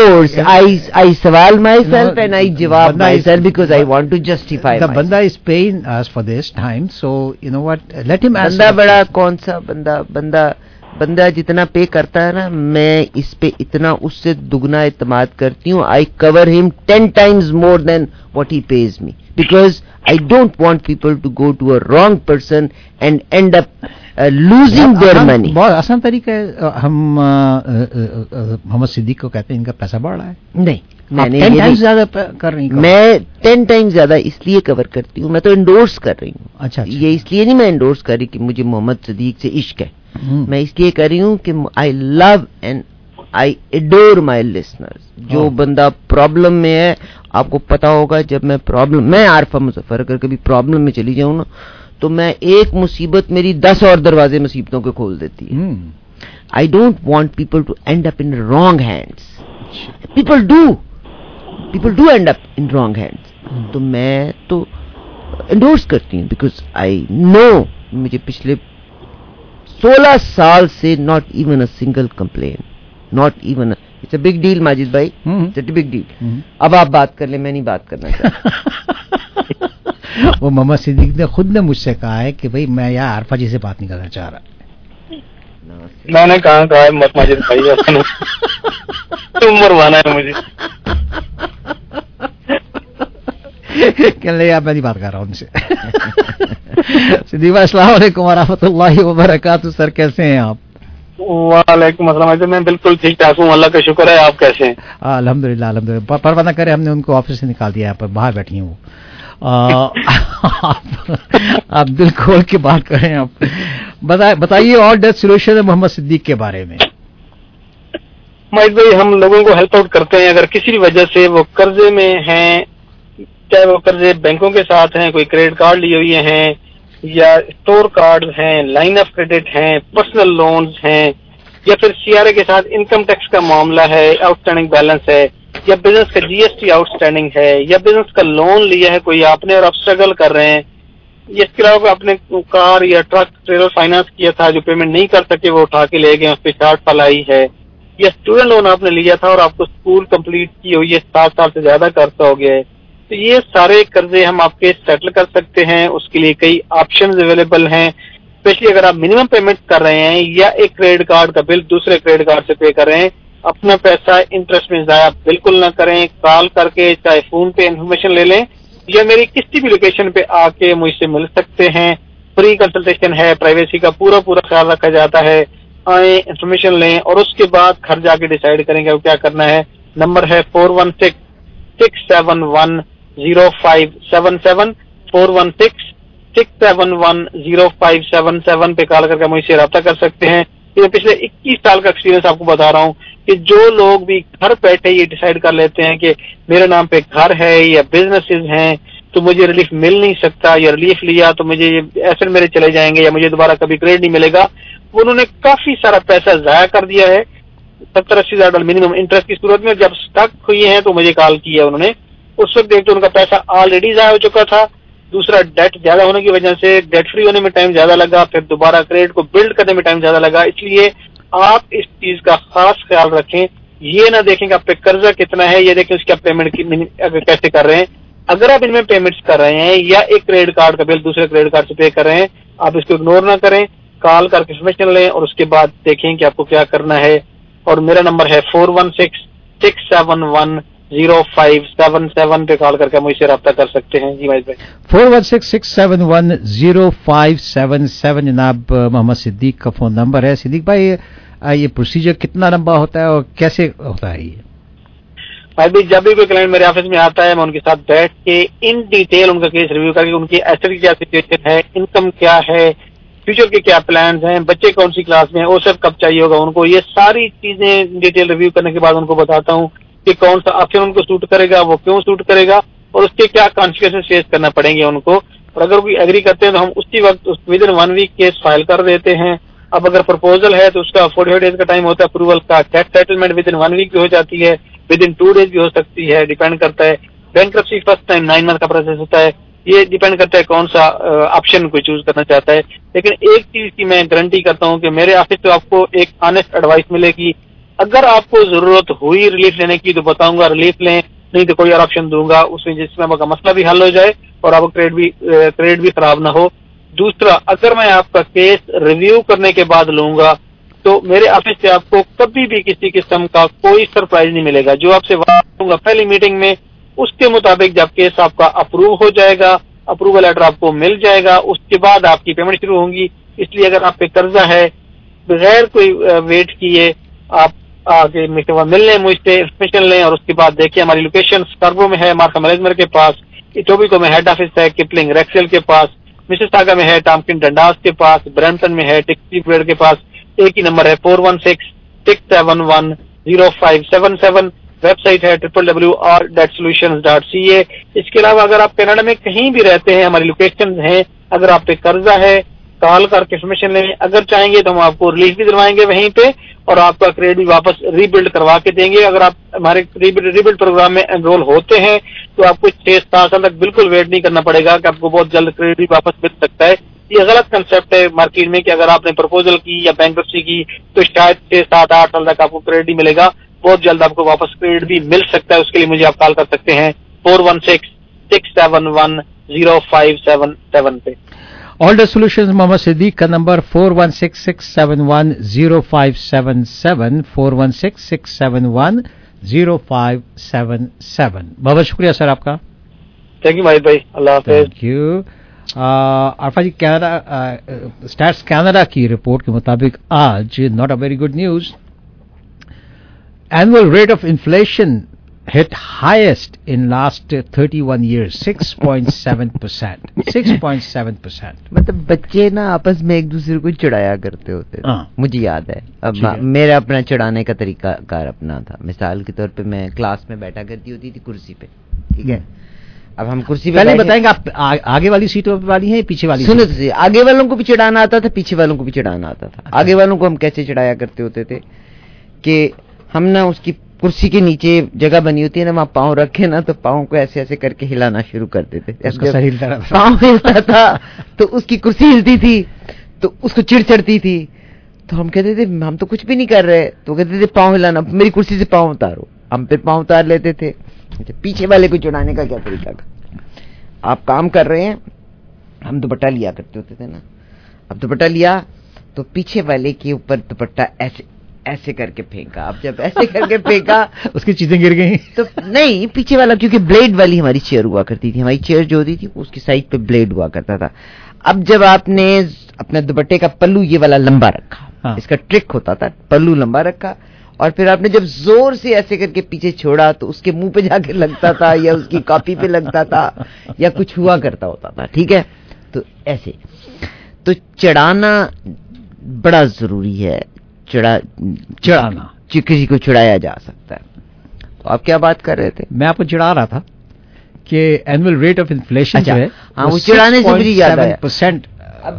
I سوال myself and I جواب myself because I want to justify the banda is paying us for this time, so you know what, let him ask. بندہ بڑا کون سا بندہ بندہ بندہ جتنا پے کرتا ہے نا, میں اس پہ اتنا اس سے دگنا اعتماد کرتی ہوں. I cover him ten times more than what he pays me because I don't want people to go to a wrong person and end up uh, losing their money. بہت آسان طریقہ ہے. ہم محمد صدیق کو کہتے ہیں ان کا پیسہ بڑھ رہا ہے. نہیں, میں نے ٹین ٹائمز زیادہ کر رہی ہوں. میں ٹین ٹائمز زیادہ اس لیے کور کرتی ہوں, میں تو انڈورس کر رہی ہوں. اچھا, یہ اس لیے نہیں میں انڈورس کر رہی کہ مجھے محمد صدیق سے عشق ہے, میں اس لیے کر رہی ہوں کہ آئی لو اینڈ آئی ایڈور مائی لسنرز. جو بندہ پرابلم میں ہے, آپ کو پتا ہوگا جب میں پرابلم میں عارفہ مظفر اگر کبھی پرابلم میں چلی جاؤں نا تو میں ایک مصیبت میری دس اور دروازے مصیبتوں کے کھول دیتی ہے. I don't want people to end up in wrong hands. People do people do end up in wrong hands. تو میں تو انڈورس کرتی ہوں بیکاز آئی نو, مجھے پچھلے سولہ سال سے not even a single complain, not even. It's a big deal Majid بھائی, اٹس اے بگ ڈیل. اب آپ بات کر لیں, میں نہیں بات کرنا چاہتا. وہ محمد صدیق نے خود نے مجھ سے کہا ہے کہ بھائی میں یہاں عارفہ جی سے بات نہیں کرنا چاہ رہا. میں نے کہا کہا ہے مت ماجد بھائی, تم مروانا ہے مجھے. کہنے لگے میں نہیں بات کر رہا ہوں ان سے. صدیق السلام علیکم ورحمۃ اللہ وبرکاتہ. سر کیسے ہیں آپ؟ वालेकुम अस्सलाम। मैं बिल्कुल ठीक ठाक हूँ, अल्लाह का शुक्र है। आप कैसे हैं? अल्हम्दुलिल्लाह अल्हम्दुलिल्लाह। परवाह न करे, हमने उनको ऑफिस से निकाल दिया, यहाँ पर बाहर बैठी हैं वो। आप, आप दिल खोल के बात करें। आप बता, बताइए all debt solution Muhammad Siddique के बारे में। माहिद भाई, हम लोगों को हेल्प आउट करते हैं। अगर किसी भी वजह से वो कर्जे में हैं, चाहे वो कर्जे बैंकों के साथ हैं, कोई क्रेडिट कार्ड लिए हुए हैं, या स्टोर कार्ड हैं, लाइन ऑफ क्रेडिट हैं, पर्सनल लोन्स हैं, या फिर सीआरए के साथ इनकम टैक्स का मामला है, आउटस्टैंडिंग बैलेंस है, या बिजनेस का जीएसटी आउटस्टैंडिंग है, या बिजनेस का लोन लिया है कोई आपने और आप स्ट्रगल कर रहे हैं, इसके अलावा आपने कार या ट्रक ट्रेलर फाइनेंस किया था, जो पेमेंट नहीं कर सके वो उठा के ले गए, उस पर शार्ट फॉल आई है, या स्टूडेंट लोन आपने लिया था और आपको स्कूल कंप्लीट की हुई है, सात साल से ज्यादा कर्जा हो गया है, तो ये सारे कर्जे हम आपके सेटल कर सकते हैं। उसके लिए कई ऑप्शंस अवेलेबल हैं। स्पेशली अगर आप मिनिमम पेमेंट कर रहे हैं या एक क्रेडिट कार्ड का बिल दूसरे क्रेडिट कार्ड से पे कर रहे हैं, अपना पैसा इंटरेस्ट में जाया बिल्कुल ना करें। कॉल करके चाहे फोन पे इन्फॉर्मेशन ले लें या मेरी किसी भी लोकेशन पे आके मुझसे मिल सकते हैं। फ्री कंसल्टेशन है, प्राइवेसी का पूरा पूरा ख्याल रखा जाता है। आए, इन्फॉर्मेशन लें और उसके बाद घर जाके डिसाइड करेंगे अब क्या करना है। नंबर है four one six six seven one zero five seven seven, four one six six seven one zero five seven seven पे कॉल करके मुझसे रब्ता कर सकते हैं। ये पिछले इक्कीस साल का एक्सपीरियंस आपको बता रहा हूँ कि जो लोग भी घर बैठे ये डिसाइड कर लेते हैं कि मेरे नाम पे घर है या बिजनेसेस हैं तो मुझे रिलीफ मिल नहीं सकता, या रिलीफ लिया तो मुझे एसेट मेरे चले जाएंगे या मुझे दोबारा कभी क्रेडिट नहीं मिलेगा, उन्होंने काफी सारा पैसा जाया कर दिया है सत्तर अस्सी हजार डॉलर मिनिमम इंटरेस्ट की सूरत में। जब स्टक हुए हैं तो मुझे कॉल किया उन्होंने, उस वक्त देख तो उनका पैसा ऑलरेडी जाया हो चुका था, दूसरा डेट ज्यादा होने की वजह से डेट फ्री होने में टाइम ज्यादा लगा, फिर दोबारा क्रेडिट को बिल्ड करने में टाइम ज्यादा लगा। इसलिए आप इस चीज का खास ख्याल रखें, ये ना देखें कि आप पे कर्जा कितना है, ये देखें उसकी आप पेमेंट कैसे कर रहे हैं। अगर आप इनमें पेमेंट्स कर रहे हैं या एक क्रेडिट कार्ड का बिल दूसरे क्रेडिट कार्ड से पे कर रहे हैं, आप इसको इग्नोर ना करें, कॉल करके इन्फॉर्मेशन लें और उसके बाद देखें कि आपको क्या करना है। और मेरा नंबर है four one six six seven one zero five seven seven पे कॉल करके मुझसे रब्ता कर सकते हैं। जी भाई भाई four one six six seven one zero five seven seven जनाब मोहम्मद सिद्दीक का फोन नंबर है। सिद्दीक भाई, ये प्रोसीजर कितना लंबा होता है और कैसे होता है ये? भाई भाई जब भी कोई क्लाइंट मेरे ऑफिस में आता है, मैं उनके साथ बैठ के इन डिटेल उनका केस रिव्यू करके उनकी एसेट की क्या सिचुएशन है, इनकम क्या है, फ्यूचर के क्या प्लान्स हैं, बच्चे कौन सी क्लास में है, वो सब कब चाहिए होगा उनको, ये सारी चीजें डिटेल रिव्यू करने के बाद उनको बताता हूँ कि कौन सा ऑप्शन उनको सूट करेगा, वो क्यों सूट करेगा और उसके क्या कॉन्सिक्वेंसेस फेस करना पड़ेंगे उनको। और अगर कोई एग्री करते हैं तो हम उसी वक्त within one week case file कर देते हैं। अब अगर प्रपोजल है तो उसका फोर्टी फाइव डेज का टाइम होता है अप्रूवल का। Cash settlement within one week भी हो जाती है, विद इन टू डेज भी हो सकती है, डिपेंड करता है। Bankruptcy first time nine month का प्रोसेस होता है, ये डिपेंड करता है कौन सा ऑप्शन कोई चूज करना चाहता है। लेकिन एक चीज की मैं गारंटी करता हूँ कि मेरे ऑफिस से आपको एक ऑनेस्ट एडवाइस मिलेगी। अगर आपको जरूरत हुई रिलीफ लेने की तो बताऊंगा रिलीफ लें, नहीं तो कोई और ऑप्शन दूंगा उसमें जिसमें आपका मसला भी हल हो जाए और आपको क्रेडिट भी क्रेडिट भी खराब ना हो। दूसरा, अगर मैं आपका केस रिव्यू करने के बाद लूंगा तो मेरे ऑफिस से आपको कभी भी किसी किस्म का कोई सरप्राइज नहीं मिलेगा। जो आपसे वादा दूंगा पहली मीटिंग में उसके मुताबिक जब केस आपका अप्रूव हो जाएगा, अप्रूवल लेटर आपको मिल जाएगा, उसके बाद आपकी पेमेंट शुरू होंगी। इसलिए अगर आप पे कर्जा है, बगैर कोई वेट किए आप आगे मिल लें मुझसे, इन्फॉर्मेशन लें और उसके बाद देखिए हमारी लोकेशन स्कार्बरो में है, मार्का मैनेजमेंट के पास, इटोबिको में हेड ऑफिस है, किपलिंग रेक्सेल के पास, मिसिसागा में है, टॉम्किन डंडास के पास, ब्रैम्पटन में है, डिक्सी ब्रेड के पास। एक ही नंबर है four one six six seven one zero five seven seven. Website है triple W R debt solutions dot C A. इसके अलावा अगर आप कनाडा में कहीं भी रहते हैं, हमारी लोकेशन है, अगर आप पे कर्जा है कॉल करके इन्फॉर्मेशन लें। अगर चाहेंगे तो हम आपको रिलीफ भी दिलवाएंगे वहीं पे और आपका क्रेडिट भी वापस रीबिल्ड करवा के देंगे। अगर आप हमारे रीबिल्ड प्रोग्राम में एनरोल होते हैं तो आपको छह सात साल तक बिल्कुल वेट नहीं करना पड़ेगा कि आपको बहुत जल्द क्रेडिट भी वापस मिल सकता है। ये गलत कंसेप्ट है मार्केट में कि अगर आपने प्रपोजल की या बैंक्रप्सी की तो शायद छह सात आठ साल तक आपको क्रेडिट नहीं मिलेगा, बहुत जल्द आपको वापस क्रेडिट भी मिल सकता है। उसके लिए मुझे आप कॉल कर सकते हैं four one six six seven one zero five seven seven पे। All debt solutions Mohammad Siddiq का number four one six six seven one zero five seven seven, four one six six seven one zero five seven seven. बहुत शुक्रिया sir आपका। Thank you भाई भाई, अल्लाह हाफिज। Thank you. Arfa ji, Canada stats Canada की report के मुताबिक आज not a very good news. Annual rate of inflation hit highest in last thirty-one years, six point seven percent. six point seven percent. मतलब बच्चे ना आपस में एक दूसरे को चिढ़ाया करते होते थे. मुझे याद है. अब मेरा अपना चिढ़ाने का तरीका कार अपना था. मिसाल के तौर पे मैं क्लास में बैठा करती होती थी कुर्सी पे, ठीक है. अब हम कुर्सी पे पहले बताएंगे आप आ, आगे वाली सीट वाली है पीछे वाली? सुनो तो, आगे वालों को भी चिढ़ाना आता था, पीछे वालों को भी चिढ़ाना आता था. आगे वालों को हम कैसे चिढ़ाया करते होते थे कि हम ना उसकी कुर्सी के नीचे जगह बनी होती है ना, वहाँ पाँव रखे ना, तो पाँव को ऐसे ऐसे करके हिलाना शुरू कर देते थे. पाँव हिलता था तो उसकी कुर्सी हिलती थी, तो उसको चिढ़ चढ़ती थी. तो हम कहते थे हम तो कुछ भी नहीं कर रहे. तो कहते थे पाँव हिलाना, मेरी कुर्सी से पाँव उतारो. हम फिर पाँव उतार लेते थे. पीछे वाले को चिढ़ाने का क्या तरीका था? आप काम कर रहे हैं, हम दुपट्टा लिया करते होते थे ना. अब दुपट्टा लिया तो पीछे वाले के ऊपर दुपट्टा ऐसे ऐसे करके फेंका. अब जब ऐसे करके फेंका उसकी चीजें गिर गई. तो नहीं, पीछे वाला, क्योंकि ब्लेड वाली हमारी चेयर हुआ करती थी. हमारी चेयर जो होती थी उसकी साइड पे ब्लेड हुआ करता था. अब जब आपने अपने दुपट्टे का पल्लू ये वाला लंबा रखा, हाँ. इसका ट्रिक होता था, पल्लू लंबा रखा और फिर आपने जब जोर से ऐसे करके पीछे छोड़ा तो उसके मुंह पे जाके लगता था या उसकी कॉपी पे लगता था या कुछ हुआ करता होता था. ठीक है, तो ऐसे तो चढ़ाना बड़ा जरूरी है. चढ़ा चढ़ाना किसी को चिढ़ाया जा सकता है. तो आप क्या बात कर रहे थे? मैं आपको चिढ़ा रहा था कि एनुअल रेट ऑफ इन्फ्लेशन जो है, हाँ, वो चिढ़ाने से मुझे याद आया. अब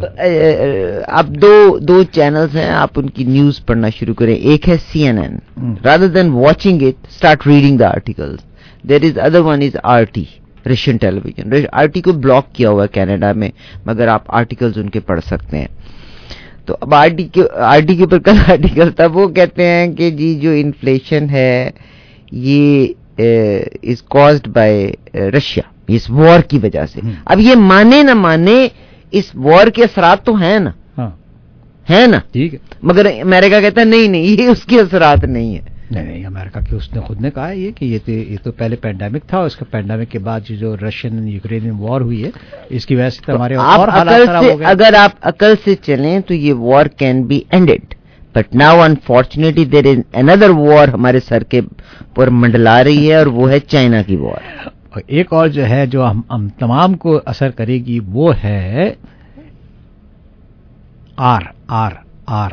अब दो दो चैनल्स हैं, आप उनकी न्यूज पढ़ना शुरू करें. एक है C N N. Rather than watching it, start reading the articles. There is other one is R T, Russian television. R T को ब्लॉक किया हुआ है कनाडा में, मगर आप आर्टिकल्स उनके पढ़ सकते हैं. तो अब आरटी के आरटी के ऊपर कल आर्टिकल था, वो कहते हैं कि जी जो इन्फ्लेशन है ये इज कॉज्ड बाय रशिया, इस वॉर की वजह से. अब ये माने ना माने, इस वॉर के असरात तो हैं ना, हाँ. है ना, ठीक है. मगर अमेरिका कहता है नहीं नहीं ये उसके असरात नहीं है. नहीं नहीं, अमेरिका की उसने खुद ने कहा है ये कि ये तो ये तो पहले पैंडेमिक था, उसके पैंडेमिक के बाद जो रशियन यूक्रेनियन वॉर हुई है इसकी वजह से तो हमारे और हालात खराब हो गए. अगर आप अकल से चलें तो ये war can be ended, but now unfortunately there is another war हमारे सर के पर मंडला रही है, और वो है चाइना की वॉर. और एक और जो है जो हम, हम तमाम को असर करेगी वो है R R R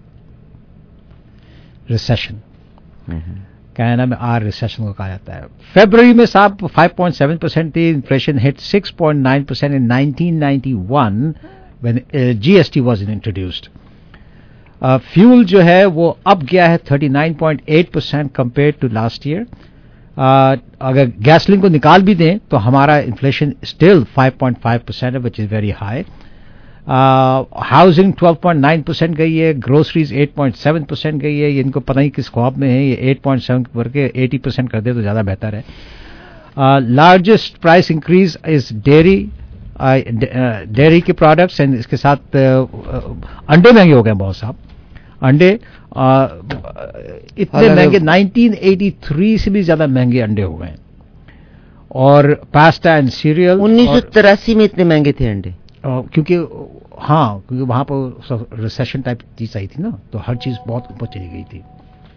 recession. Canada में आर रिसेशन को कहा जाता है. फरवरी में साहब five point seven percent थी. Inflation hit six point nine percent in nineteen ninety-one when uh, G S T was introduced. Fuel uh, जो है वो अब गया है thirty-nine point eight percent compared to last year. uh, अगर gasoline को निकाल भी दें तो हमारा inflation still five point five percent है, which is very high. Housing uh, twelve point nine percent गई है. Groceries eight point seven percent गई है. ये इनको पता नहीं किस ख्वाब में है, ये eight point seven करके eighty percent कर दे तो ज़्यादा बेहतर है. Largest price increase is dairy dairy के प्रोडक्ट्स एंड इसके साथ uh, uh, अंडे महंगे हो गए बहुत साहब. अंडे uh, इतने महंगे nineteen eighty-three से भी ज़्यादा महंगे अंडे हो गए. और पास्ता एंड सीरियल उन्नीस सौ तिरासी में इतने महंगे थे अंडे, क्योंकि हाँ क्योंकि वहां पर रिसेशन टाइप चीज आई थी ना, तो हर चीज बहुत ऊपर चली गई थी.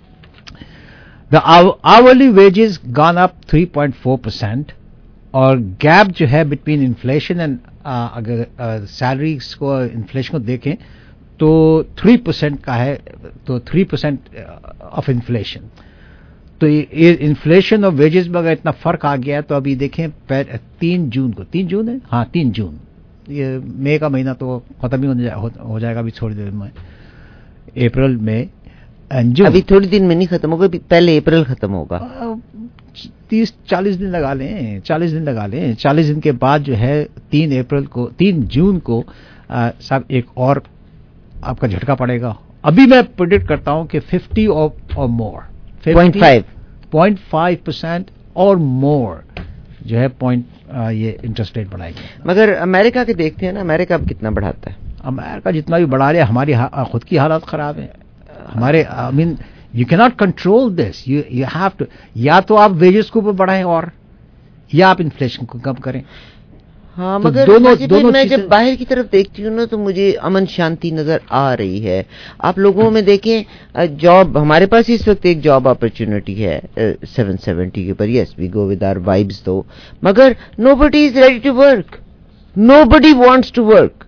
The hourly wages gone up three point four percent, और गैप जो है बिटवीन इन्फ्लेशन एंड अगर सैलरीज को इन्फ्लेशन को देखें तो three percent का है, तो three percent ऑफ इन्फ्लेशन. तो ये इन्फ्लेशन और वेजेस में अगर इतना फर्क आ गया है तो अभी देखें तीन जून को, तीन जून है हाँ तीन जून, ये मई का महीना तो खत्म ही हो, जा, हो, हो जाएगा अभी थोड़ी देर में. अप्रैल में जून अभी थोड़ी दिन में नहीं खत्म होगा, पहले अप्रैल खत्म होगा. तीस चालीस दिन लगा लें, चालीस दिन लगा लें. चालीस दिन के बाद जो है तीन अप्रैल को, तीन जून को साहब एक और आपका झटका पड़ेगा. अभी मैं प्रेडिक्ट करता हूं कि फिफ्टी और मोर पॉइंट फाइव परसेंट और मोर जो है पॉइंट ये इंटरेस्ट रेट बढ़ाएगी. मगर अमेरिका के देखते हैं ना, अमेरिका अब कितना बढ़ाता है. अमेरिका जितना भी बढ़ा रहा है, हमारी खुद की हालत खराब है. हमारे I mean you can not control this, you you have to, या तो आप वेजेस को ऊपर बढ़ाएं और या आप इन्फ्लेशन को कम करें. ہاں مگر میں جب باہر کی طرف دیکھتی ہوں نا تو مجھے امن شانتی نظر آ رہی ہے. آپ لوگوں میں دیکھیں جاب, ہمارے پاس اس وقت ایک جاب اپرچونٹی ہے سیون سیونٹی کے اوپر. Yes we go with our vibes though, مگر nobody is ready to work, nobody wants to work.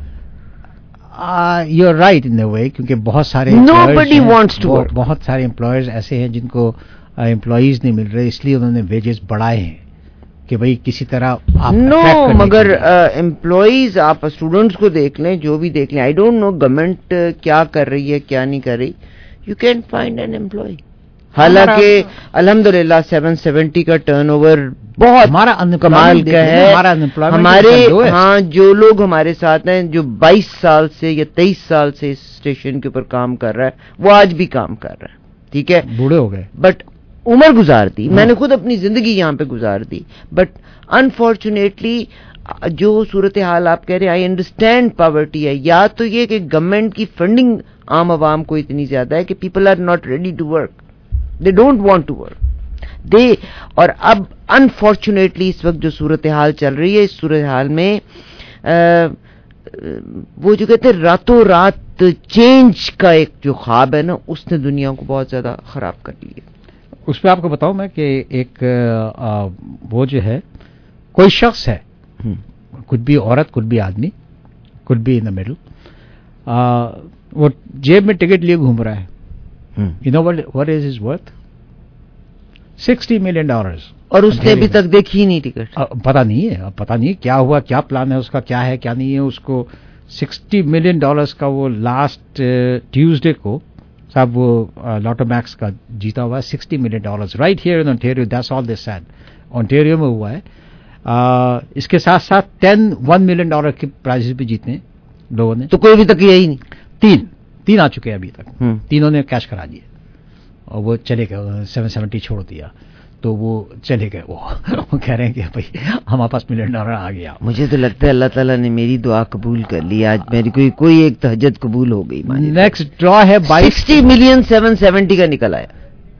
You are right in a way, کیونکہ بہت سارے بہت سارے امپلائرز ایسے ہیں جن کو امپلائیز نہیں مل رہے, اس لیے انہوں نے ویجز بڑھائے ہیں کہ بھائی کسی طرح. نو مگر امپلائیز آپ اسٹوڈنٹس کو دیکھ لیں, جو بھی دیکھ لیں, آئی ڈونٹ نو گورنمنٹ کیا کر رہی ہے کیا نہیں کر رہی. You can find an employee. حالانکہ الحمدللہ سیون سیونٹی کا ٹرن اوور بہت کمال کا ہے. ہمارے ہاں جو لوگ ہمارے ساتھ ہیں, جو بائیس سال سے یا تیئیس سال سے اس اسٹیشن کے اوپر کام کر رہا ہے, وہ آج بھی کام کر رہا ہے. ٹھیک ہے, بوڑھے ہو گئے بٹ عمر گزار دی, میں نے خود اپنی زندگی یہاں پہ گزار دی. بٹ انفارچونیٹلی جو صورتحال آپ کہہ رہے ہیں, آئی انڈرسٹینڈ پاورٹی ہے. یا تو یہ کہ گورنمنٹ کی فنڈنگ عام عوام کو اتنی زیادہ ہے کہ people are not ready to work, they don't want to work they. اور اب انفارچونیٹلی اس وقت جو صورتحال چل رہی ہے, اس صورتحال میں وہ جو کہتے ہیں راتوں رات چینج کا ایک جو خواب ہے نا, اس نے دنیا کو بہت زیادہ خراب کر لی ہے. اس پہ آپ کو بتاؤں میں کہ ایک آ, وہ جو ہے کوئی شخص ہے, کچھ بھی عورت کچھ بھی آدمی, کچھ بھی ان دا مڈل, وہ جیب میں ٹکٹ لیے گھوم رہا ہے. You know what is his worth sixty million dollars, اور اس نے ابھی تک دیکھی ہی نہیں ٹکٹ. پتا نہیں ہے, پتا نہیں کیا ہوا, کیا پلان ہے اس کا, کیا ہے کیا نہیں ہے. اس کو سکسٹی ملین ڈالرز کا وہ لاسٹ ٹیوزڈے کو صاحب وہ لاٹو میکس کا جیتا ہوا ہے. Sixty million dollars right here in Ontario, that's all this said, Ontario میں ہوا ہے. اس کے ساتھ ساتھ ٹین ون ملین ڈالر کے پرائزز بھی جیتے ہیں لوگوں نے. تو کوئی بھی تک یہی نہیں, تین تین آ چکے ہیں ابھی تک, تینوں نے کیش کرا دیے اور وہ چلے گئے. سیون سیونٹی چھوڑ دیا تو وہ چلے گئے. وہ وہ کہہ رہے ہیں کہ بھائی ہمارے پاس ملین ڈالر آ گیا. مجھے تو لگتا ہے اللہ تعالیٰ نے میری دعا قبول کر لی, آج میری کوئی کوئی ایک تہجد قبول ہو گئی. نیکسٹ ڈرا ہے سکسٹی ملین سیون سیونٹی کا نکل آیا.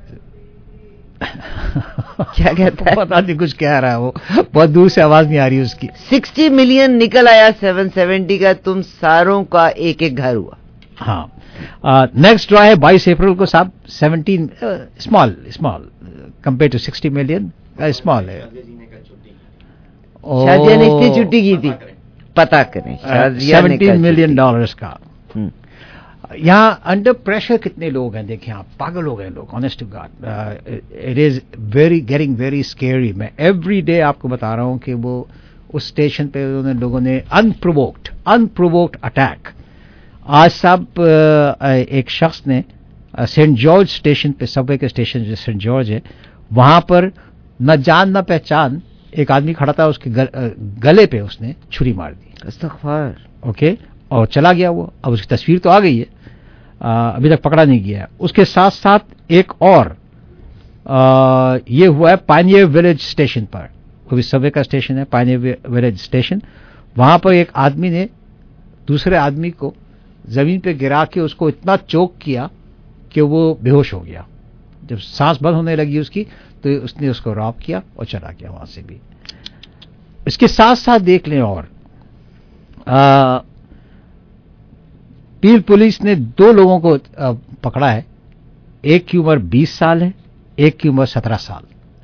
کیا کہتا ہے, پتا نہیں کچھ کہہ رہا ہے وہ, بہت دور سے آواز نہیں آ رہی اس کی. سکسٹی ملین نکل آیا سیون سیونٹی کا, تم ساروں کا ایک ایک گھر ہوا. ہاں, نیکسٹ ڈرا ہے بائیس اپریل کو صاحب. Seventeen small small compare to sixty million small ہے. شادیہ نے اتنی چھٹی کی تھی, پتا کریں. سیونٹین ملین ڈالرز کا. یہاں انڈر پریشر کتنے لوگ ہیں دیکھیں آپ, پاگل ہو گئے لوگ. Honest to god it is very getting very scary. میں ایوری ڈے آپ کو بتا رہا ہوں کہ وہ اس اسٹیشن پہ لوگوں نے انپرووکڈ انپرووکڈ اٹیک. آج صاحب ایک شخص نے سینٹ جارج اسٹیشن پہ, سب وے کے اسٹیشن جو سینٹ جارج ہے, وہاں پر نہ جان نہ پہچان ایک آدمی کھڑا تھا, اس کے گلے پہ اس نے چھری مار دی. استغفار. اوکے, اور چلا گیا وہ. اب اس کی تصویر تو آ گئی ہے, ابھی تک پکڑا نہیں گیا ہے. اس کے ساتھ ساتھ ایک اور یہ ہوا ہے پائنیئر ولیج اسٹیشن پر, وہ بھی سب وے کا اسٹیشن ہے, پائنیئر ولیج اسٹیشن. وہاں پر ایک آدمی نے دوسرے آدمی کو زمین پہ گرا کے اس کو اتنا چوک کیا کہ وہ بے ہوش ہو گیا. جب سانس بند ہونے لگی اس کی تو اس نے اس کو راپ کیا اور چلا گیا وہاں سے بھی. اس کے ساتھ ساتھ دیکھ لیں, اور پیل پولیس نے دو لوگوں کو پکڑا ہے. ایک کی عمر بیس سال ہے, ایک کی عمر سترہ سال.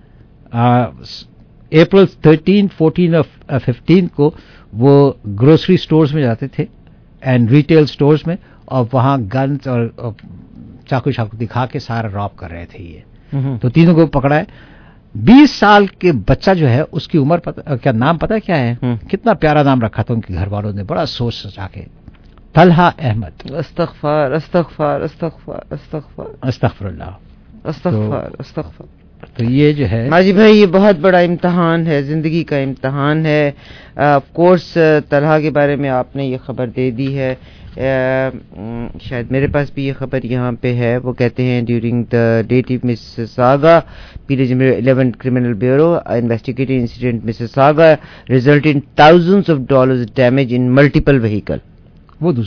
اپریل تھرٹین فورٹین اور ففٹین کو وہ گروسری سٹورز میں جاتے تھے اینڈ ریٹیل سٹورز میں, اور وہاں گنز اور چاقو چاقو دکھا کے سارا راپ کر رہے تھے یہ. تو تینوں کو پکڑا ہے. بیس سال کے بچہ جو ہے اس کی عمر پتا, کیا نام پتا کیا ہے؟ کتنا پیارا نام رکھا تھا ان کے گھر والوں نے, بڑا سوچ سچا کے, طلحہ احمد. استغفار استغفار استغفار استغفار استغفر اللہ استغفار استغفار. تو یہ جو ہے ماجد بھائی, یہ بہت بڑا امتحان ہے, زندگی کا امتحان ہے. آف کورس طلحہ کے بارے میں آپ نے یہ خبر دے دی ہے, شاید میرے پاس بھی یہ خبر یہاں پہ ہے. وہ کہتے ہیں during the date of Mississauga پیریج eleven criminal bureau investigating incident Mississauga result in thousands of dollars damage in multiple vehicle. وہ دوسرا ہے,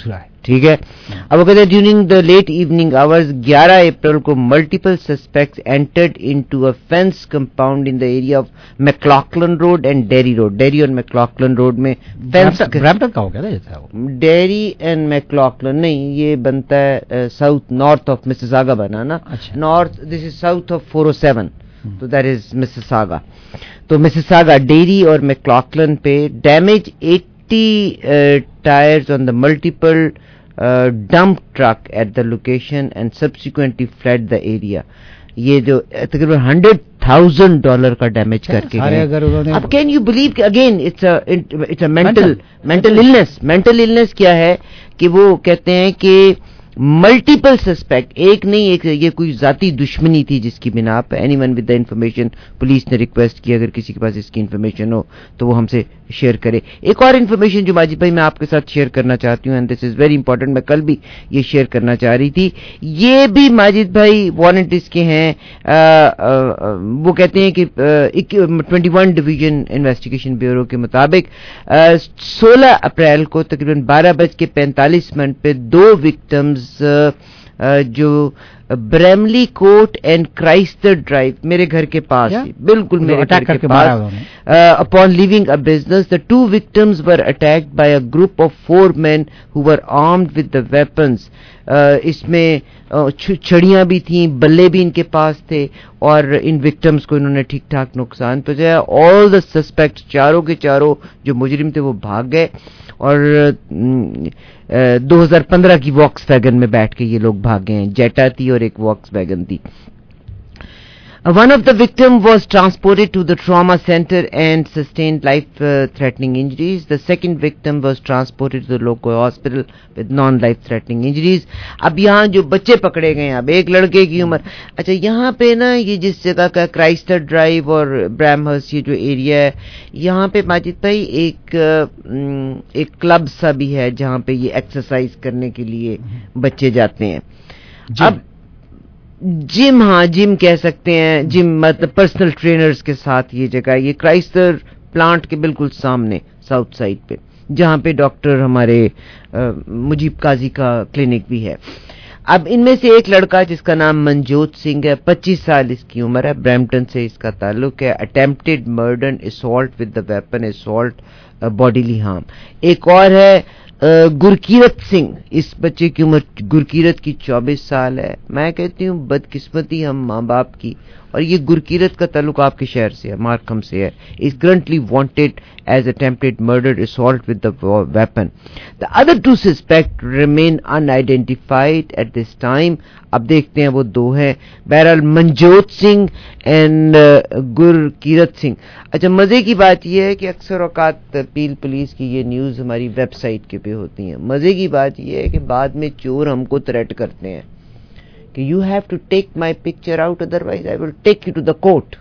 ٹھیک ہے. اب وہ کہتے ہیں during the late evening hours گیارہ اپریل کو multiple suspects entered into a fence compound in the area of McLaughlin road and Derry road. Derry اور میکلاکلن روڈ میں فینس. برامپٹن کا ہو گیا نا ڈیری اینڈ میکلاکلن نہیں, یہ بنتا ہے ساؤتھ نارتھ آف مسیساگا بنا نا, north this is south of four o seven, تو دیٹ از مسیساگا. تو مسیساگا ڈیری اور میکلاکلن پہ damage eighty tires on the multiple dump truck at the location and subsequently flood the area. یہ جو تقریباً hundred thousand dollar کا damage کر کے گئے. اب کین یو بلیو کہ again it's it's a mental mental illness. Mental illness کیا ہے کہ وہ کہتے ہیں کہ ملٹیپل سسپیکٹ, ایک نہیں, ایک یہ کوئی ذاتی دشمنی تھی جس کی بنا پہ anyone with the information. Police نے ریکویسٹ کی اگر کسی کے پاس اس کی انفارمیشن ہو تو وہ ہم سے شیئر کرے. ایک اور انفارمیشن جو ماجد بھائی میں آپ کے ساتھ شیئر کرنا چاہتی ہوں, and this is very important, میں کل بھی یہ شیئر کرنا چاہ رہی تھی. یہ بھی ماجد بھائی وارنٹس کے ہیں. آ, آ, وہ کہتے ہیں کہ twenty one division investigation bureau کے مطابق سولہ اپریل کو تقریباً بارہ بج کے پینتالیس منٹ پہ دو وکٹمز جو بریملی کوٹ اینڈ کرائسٹر ڈرائیو میرے گھر کے پاس, بالکل میرے گھر کے پاس, upon leaving a business the two victims were attacked by a group of four men who were armed with the weapons. اس میں چھڑیاں بھی تھیں, بلے بھی ان کے پاس تھے, اور ان وکٹمز کو انہوں نے ٹھیک ٹھاک نقصان پہنچایا. آل دا سسپیکٹ چاروں کے چاروں جو مجرم تھے وہ بھاگ گئے, اور دو ہزار پندرہ کی واکس ویگن میں بیٹھ کے یہ لوگ بھاگ گئے ہیں. جیٹا تھی اور ایک واکس ویگن تھی. One of the victims was transported to the trauma center and sustained life-threatening injuries. The second victim was transported to the local hospital with non-life-threatening injuries. اب یہاں جو بچے پکڑے گئے ہیں, اب ایک لڑکے کی عمر, اچھا یہاں پہ نا یہ جس جگہ کا کرائسٹر ڈرائیو اور برامہرس یہ جو ایریا ہے, یہاں پہ ماجد بھائی ایک ایک کلب سا بھی ہے جہاں پہ یہ ایکسرسائز کرنے کے لیے بچے جاتے ہیں. اب جم, ہاں جم کہہ سکتے ہیں, جم مطلب پرسنل ٹرینرز کے ساتھ یہ جگہ, یہ کرائسٹر پلانٹ کے بالکل سامنے ساؤتھ سائڈ پہ, جہاں پہ ڈاکٹر ہمارے مجیب قاضی کا کلینک بھی ہے. اب ان میں سے ایک لڑکا جس کا نام منجوت سنگھ ہے, پچیس سال اس کی عمر ہے, برمپٹن سے اس کا تعلق ہے. Attempted murder, assault with the weapon, assault bodily harm. ایک اور ہے گرکیرت سنگھ, اس بچے کی عمر گرکیرت کی چوبیس سال ہے. میں کہتی ہوں بدقسمتی ہم ماں باپ کی, اور یہ گرکیرت کا تعلق آپ کے شہر سے ہے, مارکھم سے ہے. is currently wanted as attempted murder, assault with the weapon. The other two suspects remain unidentified at this time. اب دیکھتے ہیں وہ دو ہیں. بہرحال منجوت سنگھ اینڈ گرکیرت سنگھ. اچھا مزے کی بات یہ ہے کہ اکثر اوقات پیل پولیس کی یہ نیوز ہماری ویب سائٹ کے پہ ہوتی ہیں. مزے کی بات یہ ہے کہ بعد میں چور ہم کو تھریٹ کرتے ہیں کہ you have to take my picture out, otherwise I will take you to the court.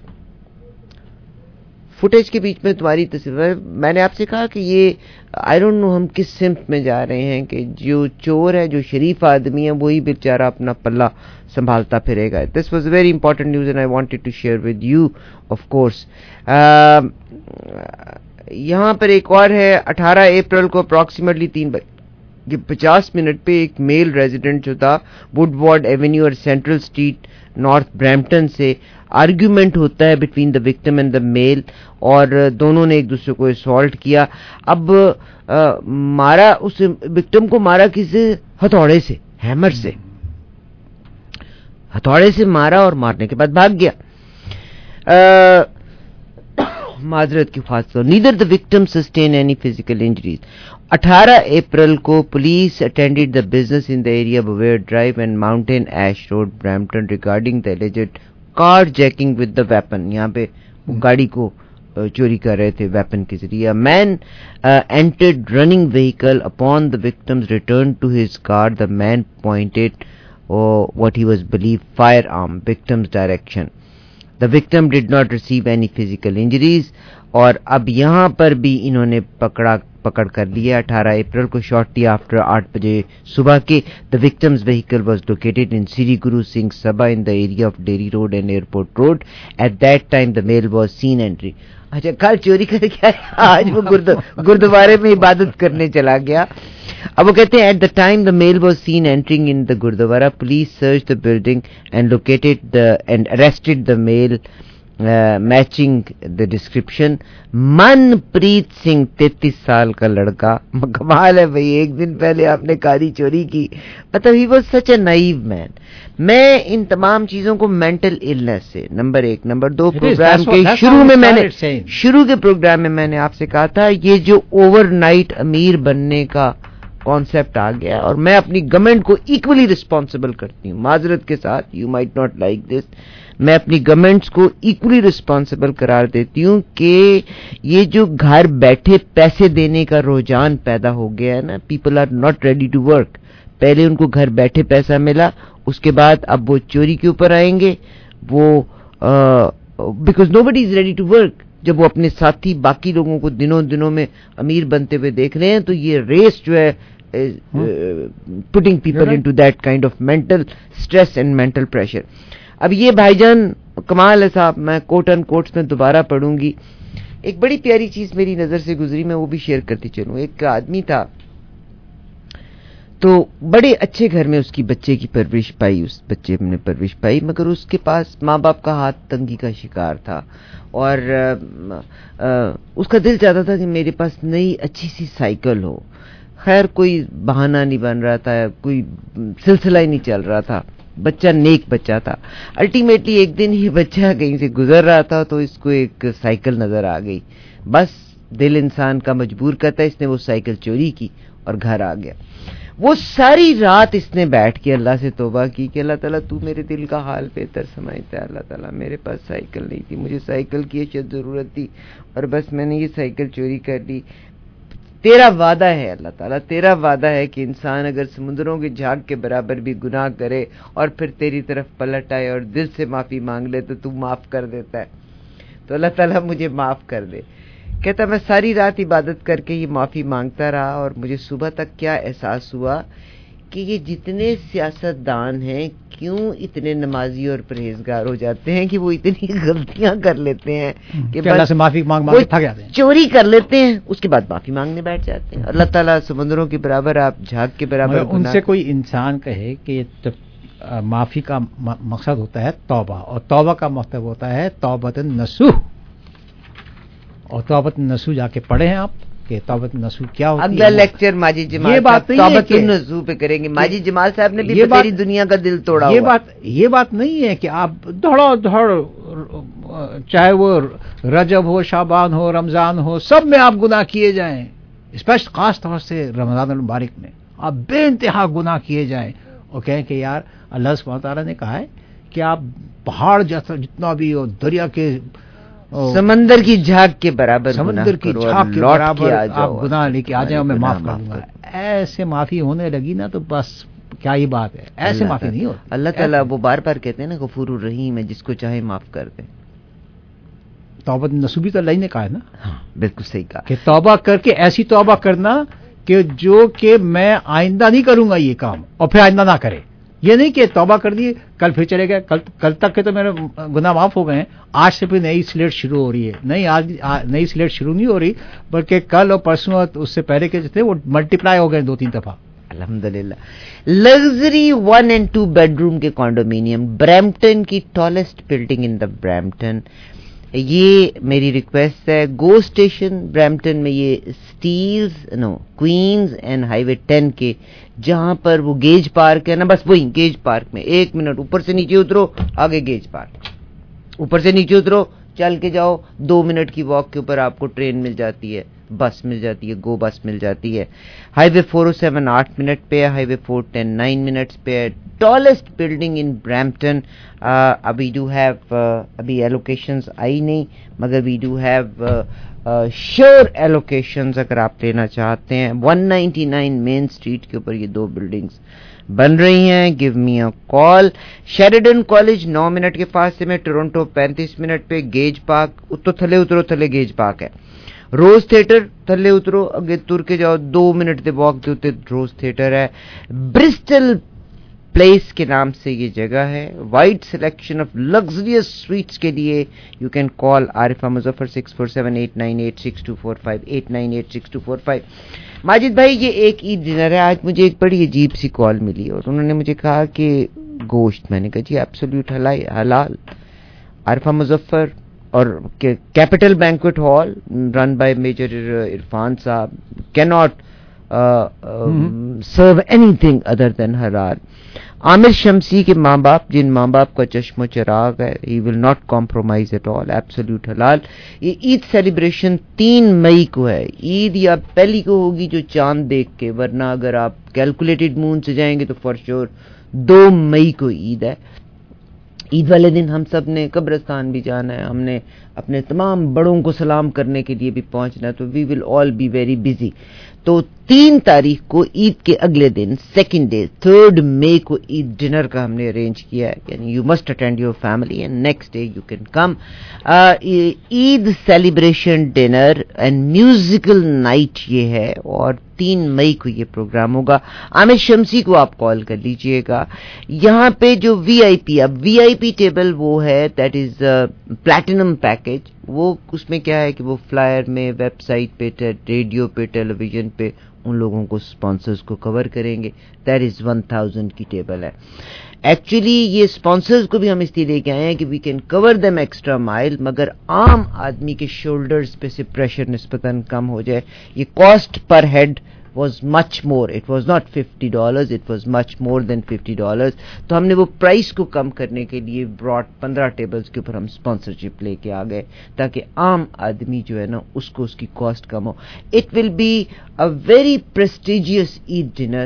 Footage کے بیچ میں تمہاری تصویر. میں نے آپ سے کہا کہ یہ آئی ڈونٹ نو ہم کس سمت میں جا رہے ہیں کہ جو چور ہے, جو شریف آدمی ہے, وہی بیچارہ اپنا پلہ سنبھالتا پھرے گا. This was very important news and I wanted to share with you of course. یہاں پر ایک اور ہے, اٹھارہ اپریل کو اپروکسیمیٹلی تین بجے کہ پچاس منٹ پہ ایک میل ریزیڈنٹ جو تھا وڈ وارڈ ایونیو اور سینٹرل اسٹریٹ نارتھ برمپٹن سے, آرگیومنٹ ہوتا ہے between the victim and the male, اور دونوں نے ایک دوسرے کو اسالٹ کیا. اب آ, مارا اس وکٹم کو مارا کسی ہتھوڑے سے, ہیمر سے, ہتھوڑے سے مارا اور مارنے کے بعد بھاگ گیا. معذرت کی خواہش. Neither the victim sustain any physical injuries. اٹھارہ اپریل کو police attended the business in the area Bovaird Drive and Mountain Ash Road Brampton regarding the alleged carjacking with the weapon. یہاں پہ گاڑی کو چوری کر رہے تھے ویپن کے ذریعے. Man entered running vehicle upon the victims return to his car. The man pointed what he was believe firearm victims direction. The victim did not receive any physical injuries. اور اب یہاں پر بھی انہوں نے پکڑا पकड़ कर लिया। अठारह अप्रैल को शॉर्टली आफ्टर आठ बजे सुबह के the victims vehicle was located in Shri Guru Singh Sabha in the area of Derry Road and Airport Road. At that time the male was seen entry. अच्छा, कल चोरी करके आया, आज वो गुरुद्वारे में इबादत करने चला गया। अब वो कहते हैं at the time the male was seen entering in the Gurdwara, police search the building and located the and arrested the male matching the description. Manpreet Singh तैतीस साल का लड़का। कमाल है भाई, एक दिन पहले आपने कारी चोरी की। मतलब he was such a naive man. मैं इन तमाम चीजों को मेंटल इलनेस से, नंबर एक, नंबर दो, प्रोग्राम के शुरू में मैंने शुरू के प्रोग्राम में मैंने आपसे कहा था ये जो ओवरनाइट अमीर बनने का कॉन्सेप्ट आ गया, और मैं अपनी गवर्नमेंट को इक्वली रिस्पॉन्सिबल करती हूँ, माजरत के साथ, you might not like this, मैं अपनी गवर्नमेंट्स को इक्वली रिस्पॉन्सिबल करार देती हूँ कि ये जो घर बैठे पैसे देने का रुझान पैदा हो गया है ना, people are not ready to work. पहले उनको घर बैठे पैसा मिला, उसके बाद अब वो चोरी के ऊपर आएंगे, वो because nobody is ready to work. जब वो अपने साथी बाकी लोगों को दिनों दिनों में अमीर बनते हुए देख रहे हैं, तो ये रेस जो है putting people into that kind of mental stress and mental pressure. अब ये भाईजान कमाल है साहब, मैं कोट एंड कोट्स में दोबारा पढ़ूंगी। एक बड़ी प्यारी चीज मेरी नजर से गुजरी, मैं वो भी शेयर करती चलूं। एक आदमी था, तो बड़े अच्छे घर में उसकी बच्चे की परवरिश पाई, उस बच्चे ने परवरिश पाई, मगर उसके पास माँ बाप का हाथ तंगी का शिकार था, और आ, आ, उसका दिल चाहता था कि मेरे पास नई अच्छी सी साइकिल हो। खैर कोई बहाना नहीं बन रहा था, कोई सिलसिला ही नहीं चल रहा था, बच्चा नेक बच्चा था। अल्टीमेटली एक दिन ये बच्चा कहीं से गुजर रहा था, तो इसको एक साइकिल नजर आ गई। बस दिल इंसान का मजबूर करता है, इसने वो साइकिल चोरी की और घर आ गया। वो सारी रात इसने बैठ के अल्लाह से तौबा की कि अल्लाह ताला तू मेरे दिल का हाल बेहतर समझता है। अल्लाह ताला मेरे पास साइकिल नहीं थी, मुझे साइकिल की अशद जरूरत थी, और बस मैंने ये साइकिल चोरी कर ली। तेरा वादा है अल्लाह ताला, तेरा वादा है कि इंसान अगर समुद्रों के झाग के बराबर भी गुनाह करे और फिर तेरी तरफ पलट आए और दिल से माफी मांग ले तो तू माफ कर देता है। तो अल्लाह ताला मुझे माफ कर दे। कहता मैं सारी रात इबादत करके ये माफी मांगता रहा, और मुझे सुबह तक क्या एहसास हुआ कि ये जितने सियासतदान हैं क्यों इतने नमाजी और परहेजगार हो जाते हैं कि वो इतनी गलतियां कर लेते हैं कि अल्लाह से माफी मांग मांग थक जाते हैं, चोरी कर लेते हैं, उसके बाद माफी मांगने बैठ जाते हैं। अल्लाह ताला समुद्रों के बराबर, आप झाग के बराबर। उनसे कोई इंसान कहे कि जब माफी का मकसद होता है तौबा, और तौबा का मतलब होता है तौबतन नसूह, और तौबत नसूह जाके पढ़े हैं आप कि तौबत नसूह क्या होती है। अगला लेक्चर माजी जमाल, ये बात नहीं है कि नसूह पे करेंगे। माजी जमाल साहब ने भी ये बात, दुनिया का दिल तोड़ा ये हुआ। बात ये बात नहीं है कि आप धड़ो धड़, चाहे वो रजब हो, शाबान हो, रमजान हो, सब में आप गुनाह किए जाएं, स्पेशल खास तौर से रमजान मुबारक में आप बेइंतहा गुनाह किए जाएं, और कहें कि यार अल्लाह सुब्हानहू व तआला ने कहा है कि आप पहाड़ जैसा जितना भी हो, दरिया के समंदर की झाग के बराबर, समंदर की झाग के बराबर आप गुनाह लेके आ जाओ, मैं माफ कर दूंगा। ऐसे माफी होने लगी ना तो बस क्या ही बात है, ऐसे माफी नहीं होती। अल्लाह ताला वो बार बार कहते हैं ना गफूरुर रहीम है, जिसको चाहे माफ कर दे। तौबत नसूह भी तो अल्लाह ने कहा है ना। हाँ, बिल्कुल सही कहा कि तौबा करके ऐसी तौबा करना कि जो कि मैं आइंदा नहीं करूंगा ये काम, और फिर आइंदा ना करे। ये नहीं कि तौबा कर दी कल फिर चले गए, कल कल तक के तो मेरे गुनाह माफ हो गए हैं, आज से फिर नई स्लेट शुरू हो रही है। नहीं, आज नई स्लेट शुरू नहीं हो रही, बल्कि कल और परसों उससे पहले के जो थे वो मल्टीप्लाई हो गए दो तीन दफा। अल्हम्दुलिल्लाह। Luxury one and two bedroom के कॉन्डोमिनियम, ब्रैम्पटन की tallest building in the Brampton. ये मेरी रिक्वेस्ट है, गो स्टेशन ब्रैम्पटन में, ये Steeles no Queens and highway ten के जहां पर वो गेज पार्क है ना, बस वही गेज पार्क में एक मिनट ऊपर से नीचे उतरो, आगे गेज पार्क, ऊपर से नीचे उतरो, चल के जाओ, दो मिनट की वॉक के ऊपर आपको ट्रेन मिल जाती है, बस मिल जाती है, गो बस मिल जाती है। हाईवे फोर ओ सेवन आठ मिनट पे है, highway four ten nine minutes पे है। Tallest building in Brampton. अभी डू हैव अभी एलोकेशंस आई नहीं, मगर we do have sure allocations अगर आप लेना चाहते हैं। One ninety nine Main Street के ऊपर ये दो बिल्डिंग्स बन रही हैं। Give me a call. Sheridan College नौ मिनट के फासले में, टोरंटो पैंतीस मिनट पे, गेज पार्क तो थले उतरो थले गेज पार्क है। रोज थिएटर थल्ले उतरो अगे तुर के जाओ दो मिनट दे वॉक दे उत्ते रोज थिएटर है। ब्रिस्टल प्लेस के नाम से ये जगह है। Wide selection of luxurious suites के लिए you can call Arifa Muzaffar six four seven eight nine eight six two four five eight nine eight six two four five. Majid भाई ये एक ईद डिनर है। आज मुझे एक बड़ी अजीब सी कॉल मिली और उन्होंने मुझे कहा कि गोश्त, मैंने कहा जी एब्सोल्यूट हलाल। आरिफा मुजफ्फर और Capital banquet hall run by major Irfan साहब can not serve anything other than हलाल। आमिर शमसी के माँ बाप, जिन माँ बाप का चश्मो चिराग है, he will not compromise at all, absolute हलाल। ये ईद सेलिब्रेशन तीन मई को है। ईद या पहली को होगी जो चांद देख के, वरना अगर आप कैलकुलेटेड मून से जाएंगे तो फॉर श्योर दो मई को ईद है। ईद वाले दिन हम सब ने कब्रिस्तान भी जाना है, हमने अपने तमाम बड़ों को सलाम करने के लिए भी पहुंचना है, तो we will all be very busy. तो तीन तारीख को ईद के अगले दिन सेकेंड डे थर्ड मई को ईद डिनर का हमने अरेंज किया है, यानी you must attend your family and next day you can come. Eid celebration dinner and musical night ये है और तीन मई को ये प्रोग्राम होगा। आमिर शमसी को आप कॉल कर लीजिएगा। यहाँ पे जो वीआईपी, अब वीआईपी टेबल वो है दैट इज प्लैटिनम पैकेज। वो उसमें क्या है कि वो फ्लायर में, वेबसाइट पे, रेडियो पे, टेलीविजन पे उन लोगों को स्पॉन्सर्स को कवर करेंगे। दैट इज वन थाउजेंड की टेबल है। एक्चुअली ये स्पॉन्सर्स को भी हम इसलिए लेके आए हैं कि we can cover them extra mile, मगर आम आदमी के शोल्डर्स पे से प्रेशर निस्बतन कम हो जाए। ये कॉस्ट पर head was much more, it was not fifty dollars, it was much more than fifty dollars। तो हमने वो प्राइस को कम करने के लिए ब्रॉड पंद्रह टेबल्स के ऊपर हम स्पॉन्सरशिप लेके आ गए ताकि आम आदमी जो है ना उसको उसकी कॉस्ट कम हो। It will be a very prestigious Eid dinner,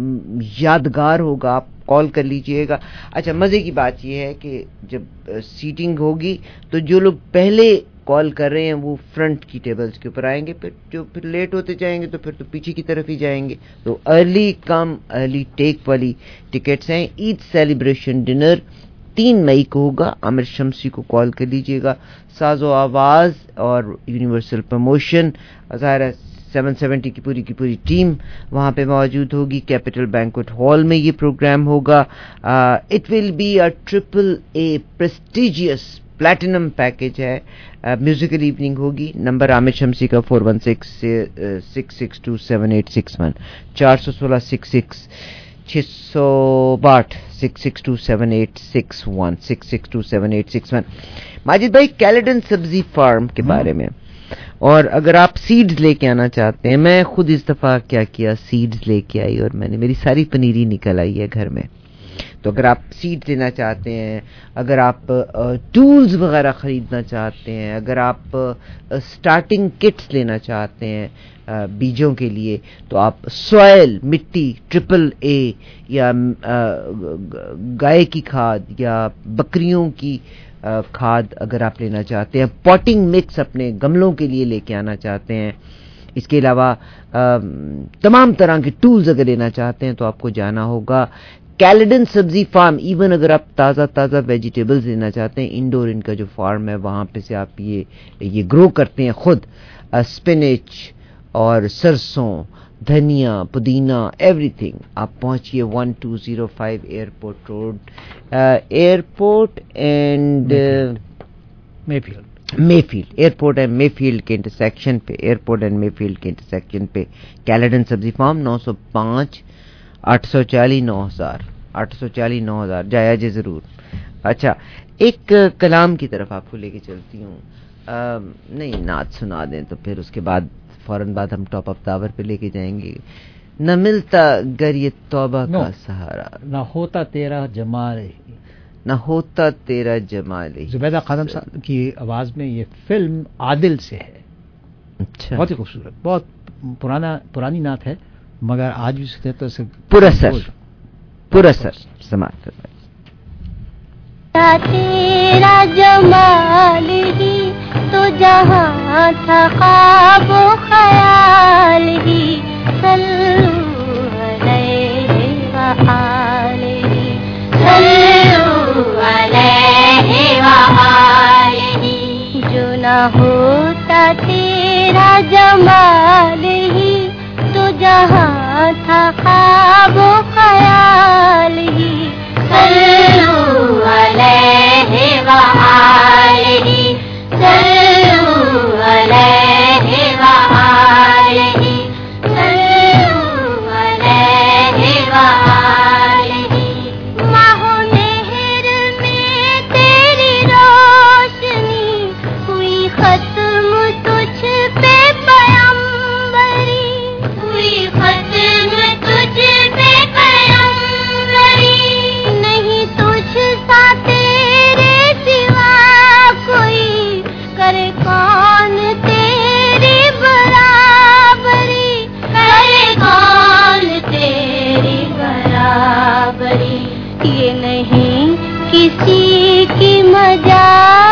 यादगार होगा। आप कॉल कर लीजिएगा। अच्छा, मजे की बात यह है कि जब सीटिंग होगी तो जो लोग पहले कॉल कर रहे हैं वो फ्रंट की टेबल्स के ऊपर आएंगे, फिर जो फिर लेट होते जाएंगे तो फिर तो पीछे की तरफ ही जाएंगे। तो अर्ली कम अर्ली टेक वाली टिकट्स हैं। ईद सेलिब्रेशन डिनर तीन मई को होगा। आमिर शमसी को कॉल कर लीजिएगा। साजो आवाज और यूनिवर्सल प्रमोशन ज़ाहिर सेवन सेवेंटी की पूरी की पूरी टीम वहाँ पे मौजूद होगी। कैपिटल बैंक्वेट हॉल में ये प्रोग्राम होगा। It will be a triple A prestigious platinum package है। म्यूजिकल इवनिंग होगी। नंबर आमिर शमसी का four one six six six two seven eight six one, चार सौ सोलह सिक्स सिक्स छः सौ बाठ six six two seven eight six one six six two seven eight six one. Majid भाई, कैलेडन सब्जी फार्म के बारे में, और अगर आप सीड्स लेके आना चाहते हैं, मैं खुद इस दफ़ा क्या किया, सीड्स लेके आई और मैंने मेरी सारी पनीरी निकल आई है घर में। तो अगर आप सीड्स लेना चाहते हैं, अगर आप टूल्स वगैरह ख़रीदना चाहते हैं, अगर आप स्टार्टिंग किट्स लेना चाहते हैं बीजों के लिए, तो आप सॉयल मिट्टी ट्रिपल ए या गाय की खाद या बकरियों की खाद अगर आप लेना चाहते हैं, पॉटिंग मिक्स अपने गमलों के लिए लेके आना चाहते हैं, इसके अलावा तमाम तरह के टूल्स अगर लेना चाहते हैं तो आपको जाना होगा कैलेडन सब्जी फार्म। इवन अगर आप ताज़ा ताज़ा वेजिटेबल्स लेना चाहते हैं, इंडोर इनका जो फार्म है वहाँ पे से आप ये ये ग्रो करते हैं खुद, स्पिनच और सरसों, धनिया, पुदीना, एवरीथिंग। आप पहुंचिए one two zero five airport road, airport and Mayfield Mayfield airport and Mayfield के इंटरसेक्शन पे, एयरपोर्ट एंड मेफील्ड के इंटरसेक्शन पे कैलेडन सब्जी फार्म। नौ सौ पाँच आठ सौ चालीस नौ हजार आठ सौ चालीस नौ हजार जाया जे जरूर। अच्छा, एक कलाम की तरफ आपको लेके चलती हूँ। नहीं, नात सुना दें तो फिर उसके बाद फौरन बाद हम टॉप अप टावर पे लेके जाएंगे। न मिलता गर ये तौबा का सहारा, न होता तेरा जमाल, न होता तेरा जमाल। जुबैदा खानम साहब की आवाज में ये फिल्म आदिल से है। अच्छा, बहुत ही खूबसूरत, बहुत पुराना पुरानी नात है, मगर आज भी सुनते तो इसे पुरसर पुरसर समाप्त तेरा जमाल ही तो जहाँ था ख्वाब ख्याल ही, सल्लू अलैहि व आलिही, सल्लू अलैहि व आलिही। जो न होता तेरा तेरा जमाल ही तो जहाँ था ख्वाब ख्याल ही सल्लू अलैहि व आलिही सल्लू अलैहि व आलिही सल्लू अलैहि व आलिही माहो मेहर में तेरी रोशनी हुई खत्म तुझ पे पैगंबरी हुई खत्म तुझ पे पैगंबरी नहीं तुझ सा तेरे सिवा कोई करे कौन तेरी बराबरी करे कौन तेरी बराबरी ये नहीं किसी की मजाल